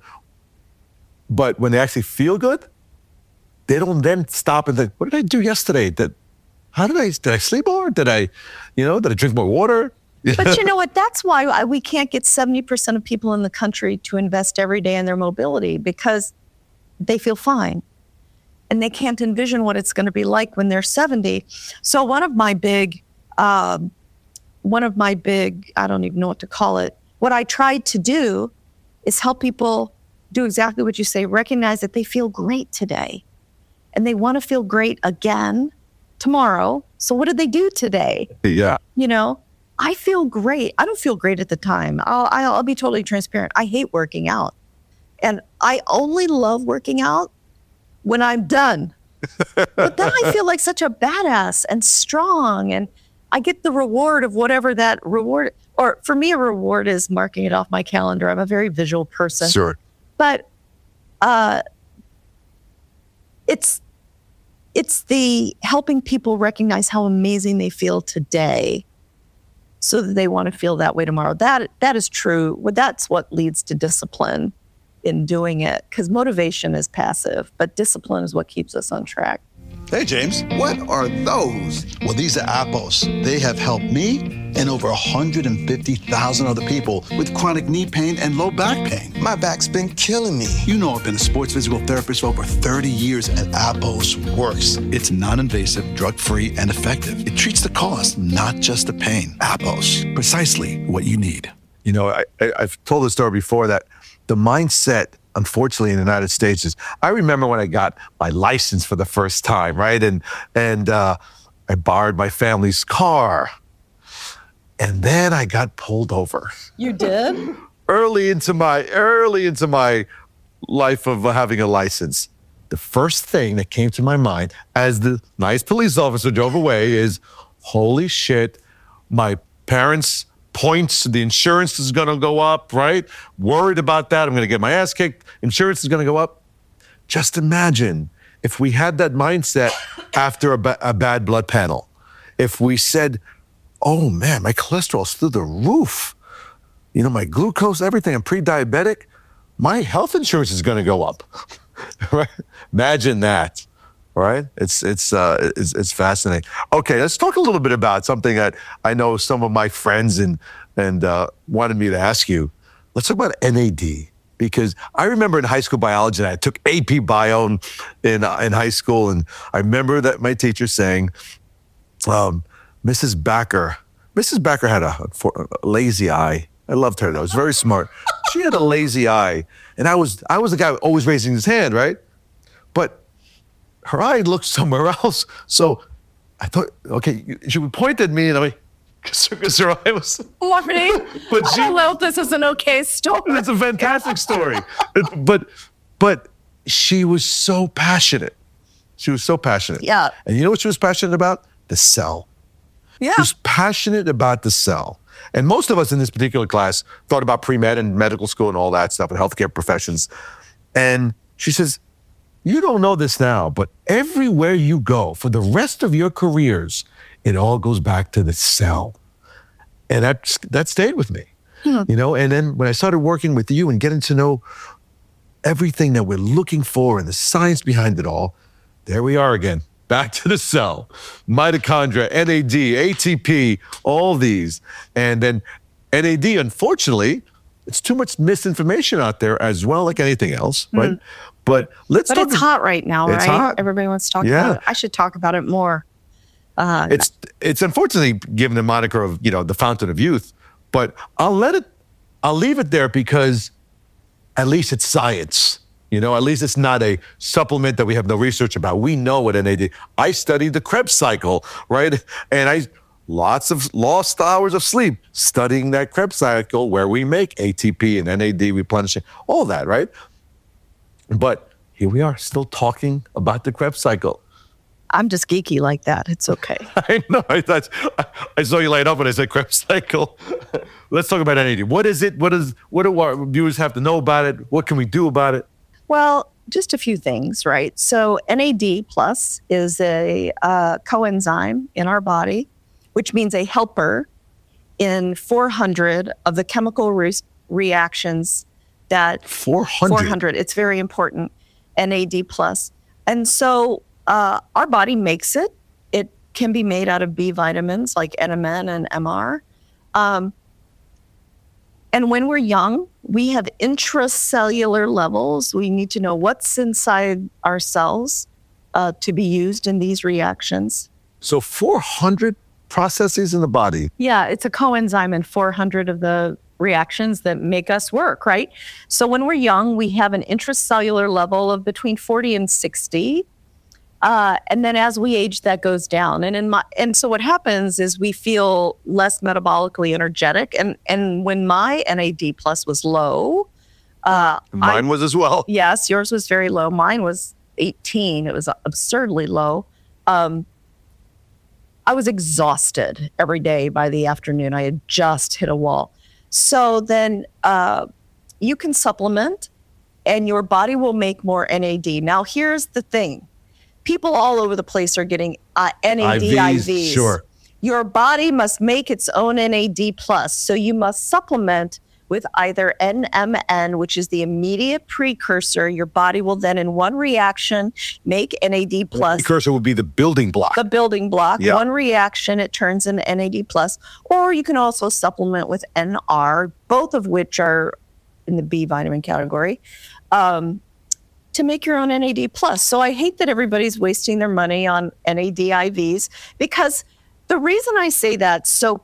but when they actually feel good, they don't then stop and think, what did I do yesterday? Did I sleep more? Did I drink more water? But you know what? That's why we can't get 70% of people in the country to invest every day in their mobility because they feel fine. And they can't envision what it's going to be like when they're 70. So one of my big, I don't even know what to call it. What I tried to do is help people do exactly what you say, recognize that they feel great today. And they want to feel great again tomorrow. So what did they do today? Yeah. You know, I feel great. I don't feel great at the time. I'll be totally transparent. I hate working out. And I only love working out when I'm done. But then I feel like such a badass and strong. And I get the reward of whatever that reward, or for me, a reward is marking it off my calendar. I'm a very visual person. Sure. But it's the helping people recognize how amazing they feel today so that they want to feel that way tomorrow. That is true. Well, that's what leads to discipline in doing it, because motivation is passive, but discipline is what keeps us on track. Hey, James, what are those? Well, these are Appos. They have helped me and over 150,000 other people with chronic knee pain and low back pain. My back's been killing me. You know I've been a sports physical therapist for over 30 years, and Appos works. It's non-invasive, drug-free, and effective. It treats the cause, not just the pain. Appos, precisely what you need. You know, I've told this story before that the mindset, unfortunately, in the United States is, I remember when I got my license for the first time, right? And I borrowed my family's car. And then I got pulled over. You did? Early into my life of having a license. The first thing that came to my mind as the nice police officer drove away is, holy shit, my parents' points, the insurance is going to go up, right? Worried about that. I'm going to get my ass kicked. Insurance is going to go up. Just imagine if we had that mindset after a bad blood panel. If we said, oh man, my cholesterol's through the roof. You know, my glucose, everything, I'm pre-diabetic. My health insurance is going to go up. Right? Imagine that. Right? It's fascinating. Okay, let's talk a little bit about something that I know some of my friends and wanted me to ask you. Let's talk about NAD, because I remember in high school biology, I took AP Bio in high school, and I remember that my teacher saying, Mrs. Backer had a lazy eye. I loved her though. It was very smart. She had a lazy eye, and I was the guy always raising his hand, right? But her eye looked somewhere else. So I thought, okay, she would point at me, and I because her eye was. Lovely. But I don't know if this is an okay story. It's a fantastic story. But she was so passionate. She was so passionate. Yeah. And you know what she was passionate about? The cell. Yeah. She was passionate about the cell. And most of us in this particular class thought about pre-med and medical school and all that stuff and healthcare professions. And she says, you don't know this now, but everywhere you go for the rest of your careers, it all goes back to the cell. And that stayed with me, you know? And then when I started working with you and getting to know everything that we're looking for and the science behind it all, there we are again, back to the cell. Mitochondria, NAD, ATP, all these. And then NAD, unfortunately, it's too much misinformation out there as well, like anything else, right? But it's hot right now, it's right? Hot. Everybody wants to talk about it. I should talk about it more. It's unfortunately given the moniker of, you know, the fountain of youth, but I'll leave it there because at least it's science. You know, at least it's not a supplement that we have no research about. We know what NAD. I studied the Krebs cycle, right? And lots of lost hours of sleep studying that Krebs cycle where we make ATP and NAD replenishing, all that, right? But here we are still talking about the Krebs cycle. I'm just geeky like that. It's okay. I know. I saw you light up when I said Krebs cycle. Let's talk about NAD. What is it? What do our viewers have to know about it? What can we do about it? Well, just a few things, right? So NAD plus is a coenzyme in our body, which means a helper in 400 of the chemical reactions that 400. It's very important. NAD plus. And so our body makes it. It can be made out of B vitamins like NMN and MR. And when we're young, we have intracellular levels. We need to know what's inside our cells to be used in these reactions. So 400 processes in the body. Yeah, it's a coenzyme in 400 of the reactions that make us work, right? So when we're young, we have an intracellular level of between 40 and 60. And then as we age, that goes down. And so what happens is we feel less metabolically energetic. And when my NAD plus was low, mine was as well. Yes, yours was very low. Mine was 18. It was absurdly low. I was exhausted every day by the afternoon. I had just hit a wall. So then you can supplement and your body will make more NAD. Now, here's the thing. People all over the place are getting NAD IVs. Sure. Your body must make its own NAD plus. So you must supplement with either NMN, which is the immediate precursor. Your body will then in one reaction make NAD plus. The precursor would be the building block. The building block. Yeah. One reaction, it turns into NAD plus. Or you can also supplement with NR, both of which are in the B vitamin category. To make your own NAD plus. So I hate that everybody's wasting their money on NAD IVs, because the reason I say that so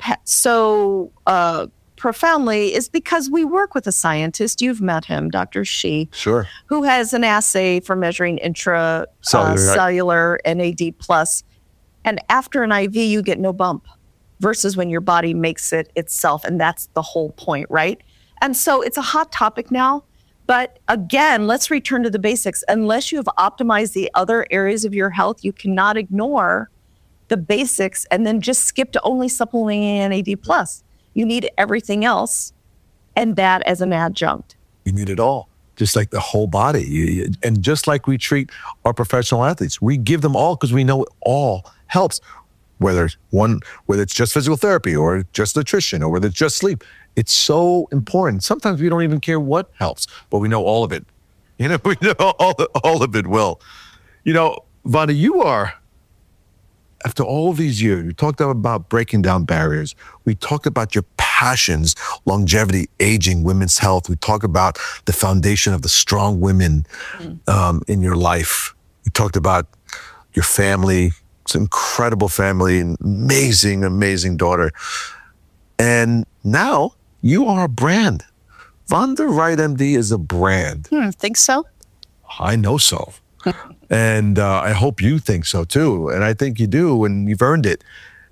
profoundly is because we work with a scientist. You've met him, Dr. Shi. Sure. Who has an assay for measuring intracellular NAD plus. And after an IV, you get no bump versus when your body makes it itself. And that's the whole point, right? And so it's a hot topic now. But again, let's return to the basics. Unless you have optimized the other areas of your health, you cannot ignore the basics and then just skip to only supplementing NAD+. You need everything else, and that as an adjunct. You need it all, just like the whole body. And just like we treat our professional athletes, we give them all because we know it all helps. Whether it's just physical therapy or just nutrition or whether it's just sleep, it's so important. Sometimes we don't even care what helps, but we know all of it. We know all of it will. Vonda, you are, after all these years, we talked about breaking down barriers. We talked about your passions, longevity, aging, women's health. We talked about the foundation of the strong women in your life. We talked about your family. It's an incredible family, an amazing, amazing daughter. And now you are a brand. Vonda Wright, MD, is a brand. Think so? I know so. And I hope you think so too. And I think you do, and you've earned it.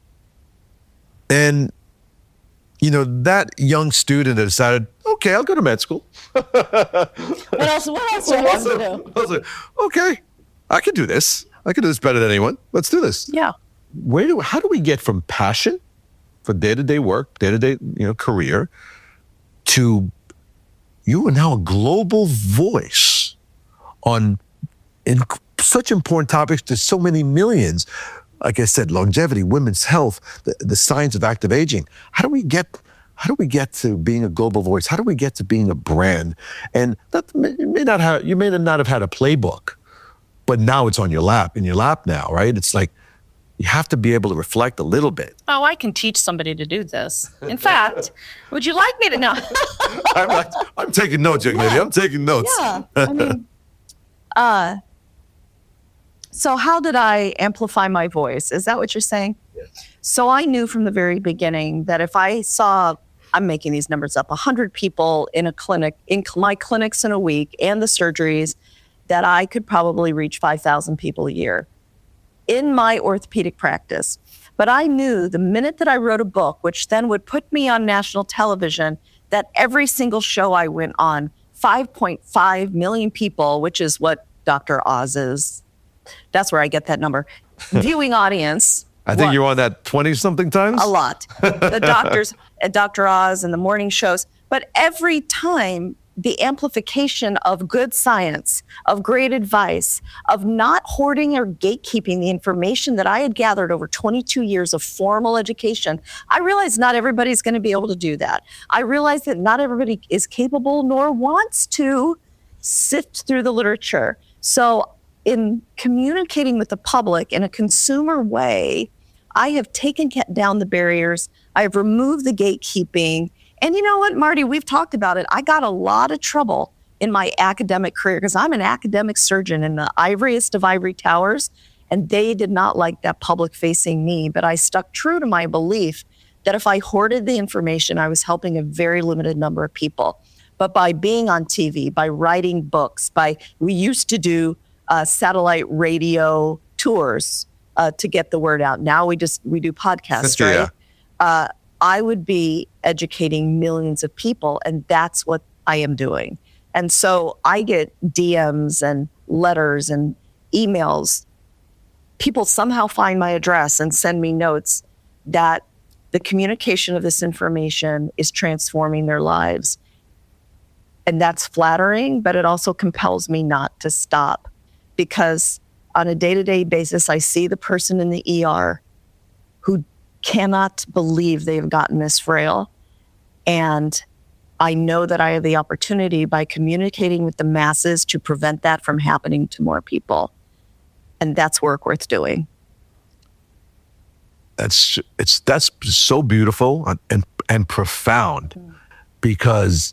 And, that young student that decided, okay, I'll go to med school. What else do I have to do? I was like, okay, I can do this. I can do this better than anyone. Let's do this. Yeah. How do we get from passion for day-to-day work, day-to-day, career, to you are now a global voice in such important topics to so many millions? Like I said, longevity, women's health, the science of active aging. How do we get to being a global voice? How do we get to being a brand? And you may not have had a playbook, but now it's in your lap now, right? It's like you have to be able to reflect a little bit. Oh, I can teach somebody to do this. In fact, would you like me to know? I'm taking notes, young lady. I'm taking notes. Yeah. So how did I amplify my voice? Is that what you're saying? Yes. So I knew from the very beginning that if I saw, I'm making these numbers up, 100 people in a clinic, in my clinics in a week and the surgeries, that I could probably reach 5,000 people a year in my orthopedic practice. But I knew the minute that I wrote a book, which then would put me on national television, that every single show I went on, 5.5 million people, which is what Dr. Oz is, that's where I get that number, viewing audience. I think you're on that 20-something times? A lot. The doctors at Dr. Oz and the morning shows. But every time, the amplification of good science, of great advice, of not hoarding or gatekeeping the information that I had gathered over 22 years of formal education, I realized not everybody's going to be able to do that. I realized that not everybody is capable nor wants to sift through the literature. So in communicating with the public in a consumer way, I have taken down the barriers. I have removed the gatekeeping. And you know what, Marty, we've talked about it. I got a lot of trouble in my academic career because I'm an academic surgeon in the ivoryest of ivory towers, and they did not like that public-facing me. But I stuck true to my belief that if I hoarded the information, I was helping a very limited number of people. But by being on TV, by writing books, we used to do satellite radio tours to get the word out. Now we do podcasts, right? Yeah. I would be educating millions of people, and that's what I am doing. And so I get DMs and letters and emails. People somehow find my address and send me notes that the communication of this information is transforming their lives. And that's flattering, but it also compels me not to stop, because on a day-to-day basis, I see the person in the ER who cannot believe they've gotten this frail. And I know that I have the opportunity by communicating with the masses to prevent that from happening to more people. And that's work worth doing. That's so beautiful and profound, because,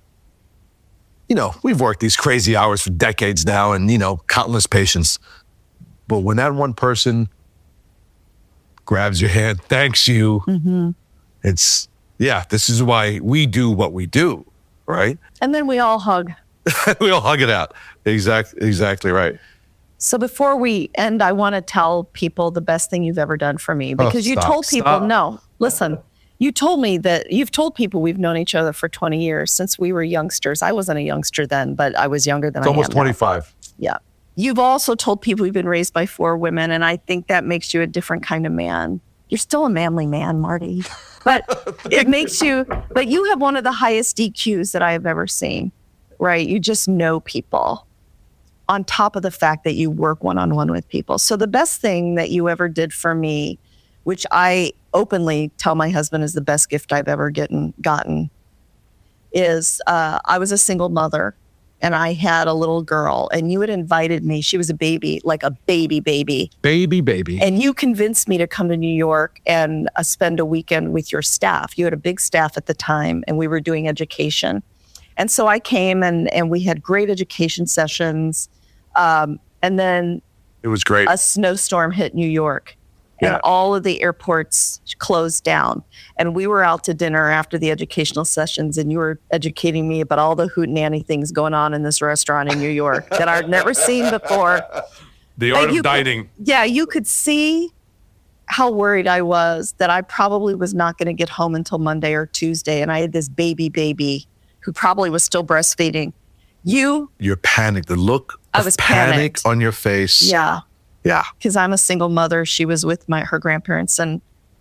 we've worked these crazy hours for decades now and, countless patients. But when that one person grabs your hand, thanks you, this is why we do what we do, right? And then we all hug. We all hug it out. Exactly right. So before we end, I want to tell people the best thing you've ever done for me, because you told people, no, listen, you told me that you've told people we've known each other for 20 years since we were youngsters. I wasn't a youngster then, but I was younger than I am now. It's almost 25. Yeah. You've also told people you've been raised by 4 women, and I think that makes you a different kind of man. You're still a manly man, Marty. But it makes you, but you have one of the highest EQs that I have ever seen, right? You just know people on top of the fact that you work one-on-one with people. So the best thing that you ever did for me, which I openly tell my husband is the best gift I've ever gotten, is I was a single mother and I had a little girl, and you had invited me. She was a baby, like a baby. Baby. And you convinced me to come to New York and spend a weekend with your staff. You had a big staff at the time, and we were doing education. And so I came, and we had great education sessions. And then it was great. A snowstorm hit New York. And all of the airports closed down. And we were out to dinner after the educational sessions, and you were educating me about all the hootenanny things going on in this restaurant in New York that I'd never seen before. The art of dining. You could see how worried I was that I probably was not going to get home until Monday or Tuesday. And I had this baby who probably was still breastfeeding. You're panicked. The look of panic panicked on your face. Yeah. Yeah. Because I'm a single mother. She was with her grandparents. And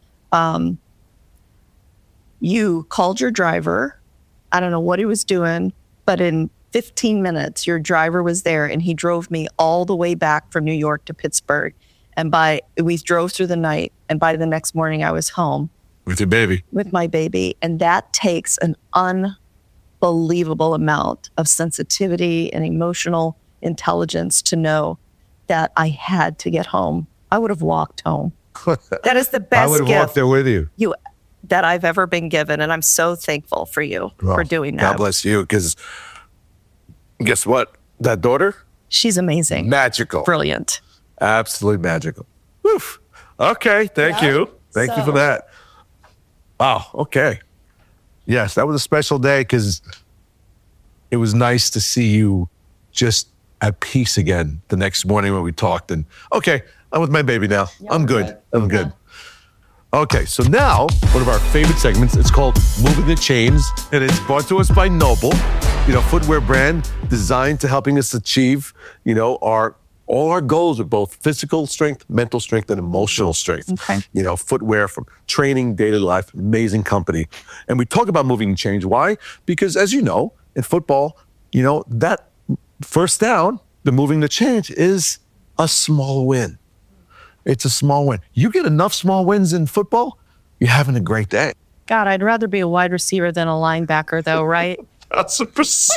you called your driver. I don't know what he was doing, but in 15 minutes, your driver was there, and he drove me all the way back from New York to Pittsburgh. And we drove through the night, and by the next morning, I was home. With your baby. With my baby. And that takes an unbelievable amount of sensitivity and emotional intelligence to know that I had to get home. I would have walked home. That is the best I would have walked there with you. That I've ever been given. And I'm so thankful for you for doing that. God bless you. Because guess what? That daughter? She's amazing. Magical. Brilliant. Absolutely magical. Woof. Okay. Thank you. Thank you for that. Wow. Okay. Yes, that was a special day because it was nice to see you just at peace again the next morning when we talked. And okay, I'm with my baby now. I'm good. I'm good. Okay, so now one of our favorite segments. It's called Moving the Chains, and it's brought to us by Noble, footwear brand designed to helping us achieve, all our goals with both physical strength, mental strength, and emotional strength. Okay. Footwear from training, daily life, amazing company. And we talk about moving the chains. Why? Because as you know, in football, that first down, the moving the chains is a small win. It's a small win. You get enough small wins in football, you're having a great day. God, I'd rather be a wide receiver than a linebacker, though, right? That's the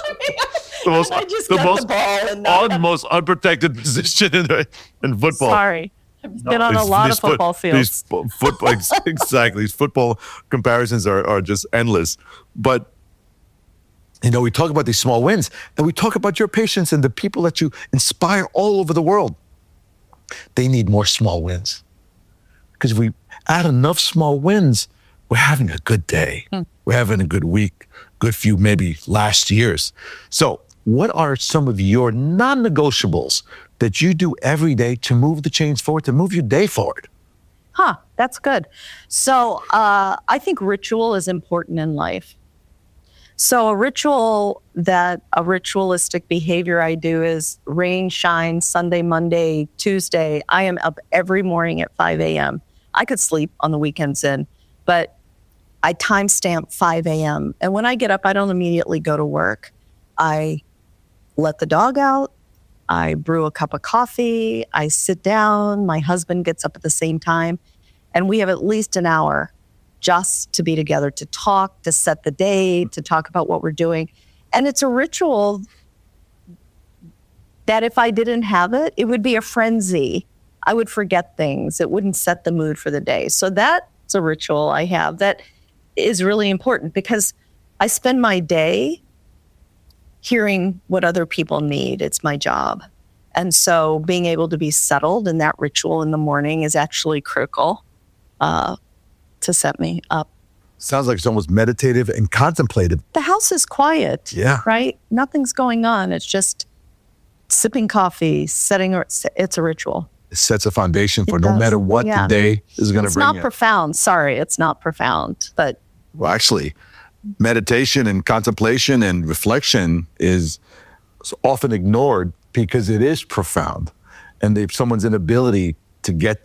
most unprotected position in football. Sorry. I've been on a lot of football fields. Exactly. These football comparisons are just endless. But we talk about these small wins, and we talk about your patients and the people that you inspire all over the world. They need more small wins. Because if we add enough small wins, we're having a good day. We're having a good week, good few maybe last years. So what are some of your non-negotiables that you do every day to move the chains forward, to move your day forward? That's good. So I think ritual is important in life. So a ritualistic behavior I do is rain, shine, Sunday, Monday, Tuesday. I am up every morning at 5 a.m. I could sleep on the weekends but I timestamp 5 a.m. And when I get up, I don't immediately go to work. I let the dog out. I brew a cup of coffee. I sit down. My husband gets up at the same time. And we have at least an hour just to be together, to talk, to set the day, to talk about what we're doing. And it's a ritual that if I didn't have it, it would be a frenzy. I would forget things. It wouldn't set the mood for the day. So that's a ritual I have that is really important because I spend my day hearing what other people need. It's my job. And so being able to be settled in that ritual in the morning is actually critical to set me up. Sounds like it's almost meditative and contemplative. The house is quiet, right? Nothing's going on. It's just sipping coffee, it's a ritual. It sets a foundation for no matter what the day is going to bring. It's not profound. Sorry, it's not profound. But well, actually, meditation and contemplation and reflection is often ignored because it is profound. And if someone's inability to get there,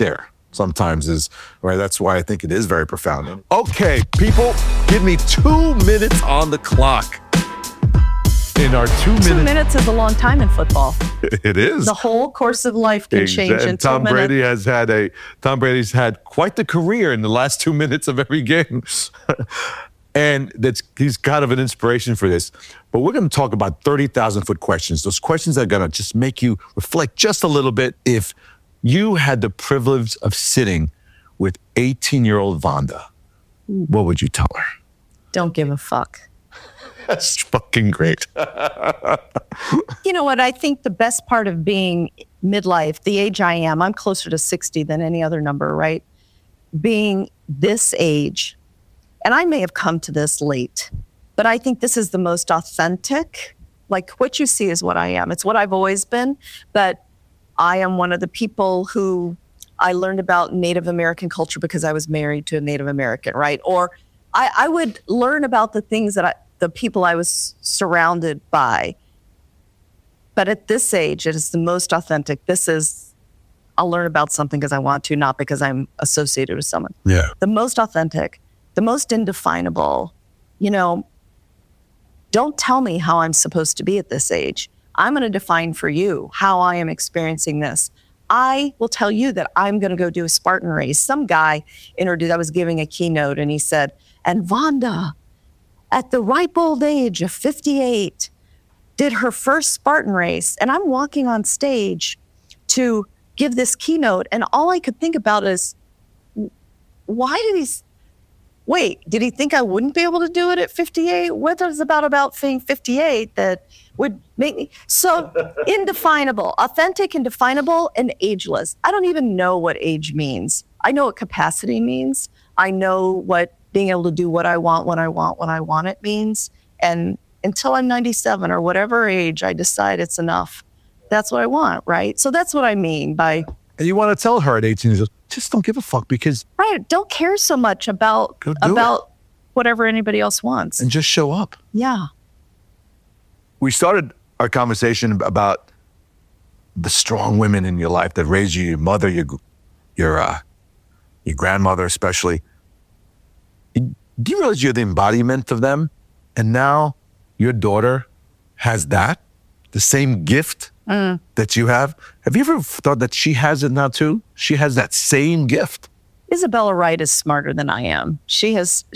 sometimes is, right? That's why I think it is very profound. Okay, people, give me 2 minutes on the clock. In our 2 minutes. 2 minutes is a long time in football. It is. The whole course of life can change in 2 Tom minutes. Tom Brady's had quite the career in the last 2 minutes of every game. And he's kind of an inspiration for this. But we're going to talk about 30,000-foot questions. Those questions that are going to just make you reflect just a little bit. If you had the privilege of sitting with 18-year-old Vonda, what would you tell her? Don't give a fuck. That's fucking great. You know what? I think the best part of being midlife, the age I am, I'm closer to 60 than any other number, right? Being this age, and I may have come to this late, but I think this is the most authentic. Like what you see is what I am. It's what I've always been, but I am one of the people who I learned about Native American culture because I was married to a Native American, right? Or I would learn about the things that the people I was surrounded by. But at this age, it is the most authentic. I'll learn about something because I want to, not because I'm associated with someone. Yeah. The most authentic, the most indefinable. Don't tell me how I'm supposed to be at this age. I'm going to define for you how I am experiencing this. I will tell you that I'm going to go do a Spartan race. Some guy introduced, I was giving a keynote, and he said, and Vonda, at the ripe old age of 58, did her first Spartan race. And I'm walking on stage to give this keynote, and all I could think about is, did he think I wouldn't be able to do it at 58? What is about saying 58 that would make me so indefinable, authentic, indefinable, and ageless? I don't even know what age means. I know what capacity means. I know what being able to do what I want, when I want it means. And until I'm 97 or whatever age I decide it's enough, that's what I want, right? So that's what I mean by... And you want to tell her at 18 years old, just don't give a fuck because... Right, don't care so much about whatever anybody else wants. And just show up. Yeah. We started our conversation about the strong women in your life that raised you, your mother, your grandmother especially. Do you realize you're the embodiment of them? And now your daughter has that, the same gift that you have. Have you ever thought that she has it now too? She has that same gift. Isabella Wright is smarter than I am. She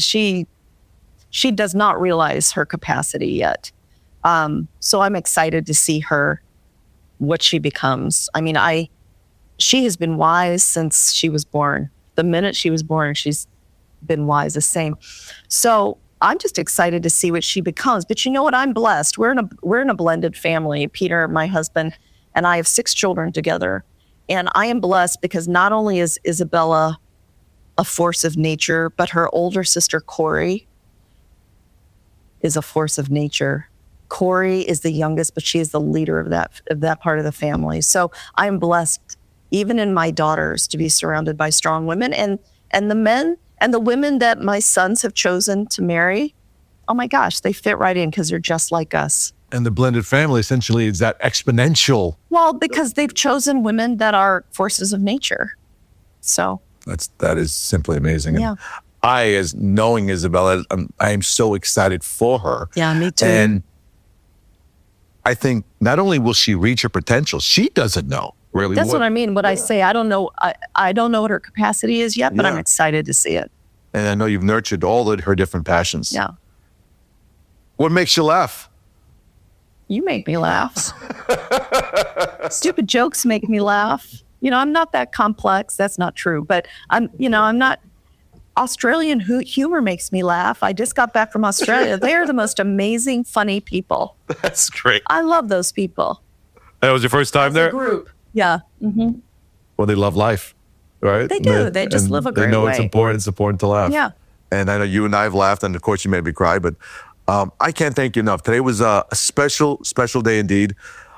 does not realize her capacity yet. So I'm excited to see her, what she becomes. I mean, she has been wise since she was born. The minute she was born, she's been wise the same. So I'm just excited to see what she becomes. But you know what? I'm blessed. We're in a blended family. Peter, my husband, and I have 6 children together. And I am blessed because not only is Isabella a force of nature, but her older sister, Corey, is a force of nature. Corey is the youngest, but she is the leader of that part of the family. So I'm blessed, even in my daughters, to be surrounded by strong women. And the men and the women that my sons have chosen to marry, oh my gosh, they fit right in because they're just like us. And the blended family essentially is that exponential. Well, because they've chosen women that are forces of nature. So that is simply amazing. Yeah. And as knowing Isabella, I am so excited for her. Yeah, me too. And I think not only will she reach her potential, she doesn't know really. That's what I mean. What I say, I don't know. I don't know what her capacity is yet, but I'm excited to see it. And I know you've nurtured all of her different passions. Yeah. What makes you laugh? You make me laugh. Stupid jokes make me laugh. I'm not that complex. That's not true. But I'm not. Australian humor makes me laugh. I just got back from Australia. They are the most amazing, funny people. That's great. I love those people. That was your first time there? Group. Yeah. Mm-hmm. Well, they love life, right? They do. They just live a great way. They know it's important. It's important to laugh. Yeah. And I know you and I have laughed, and of course you made me cry, but I can't thank you enough. Today was a special day indeed.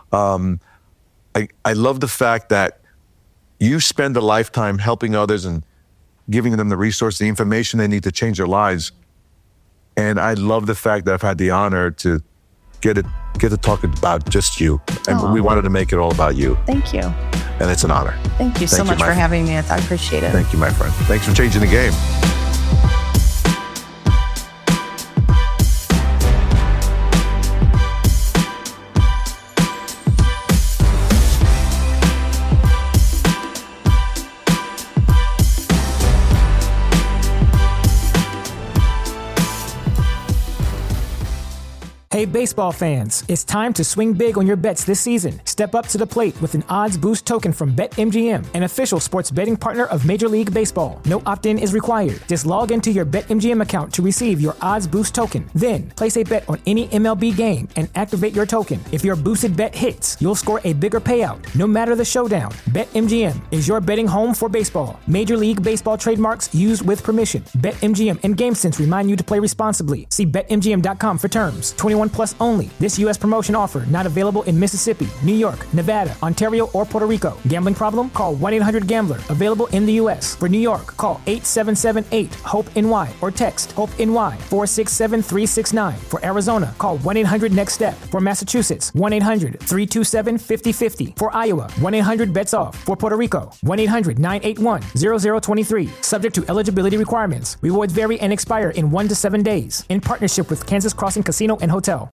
I love the fact that you spend a lifetime helping others and giving them the resource, the information they need to change their lives. And I love the fact that I've had the honor to get to talk about just you. And we wanted to make it all about you. Thank you. And it's an honor. Thank you so much for having me. I appreciate it. Thank you, my friend. Thanks for changing the game. Hey baseball fans, it's time to swing big on your bets this season. Step up to the plate with an odds boost token from BetMGM, an official sports betting partner of Major League Baseball. No opt-in is required. Just log into your BetMGM account to receive your odds boost token. Then, place a bet on any MLB game and activate your token. If your boosted bet hits, you'll score a bigger payout, no matter the showdown. BetMGM is your betting home for baseball. Major League Baseball trademarks used with permission. BetMGM and GameSense remind you to play responsibly. See BetMGM.com for terms. 21 plus only. This U.S. promotion offer not available in Mississippi, New York, Nevada, Ontario, or Puerto Rico. Gambling problem? Call 1-800-GAMBLER. Available in the U.S. For New York, call 877-8-HOPE-NY or text HOPE-NY 467-369. For Arizona, call 1-800-NEXT-STEP. For Massachusetts, 1-800-327-5050. For Iowa, 1-800-BETS-OFF. For Puerto Rico, 1-800-981-0023. Subject to eligibility requirements. Rewards vary and expire in 1 to 7 days. In partnership with Kansas Crossing Casino and Hotel.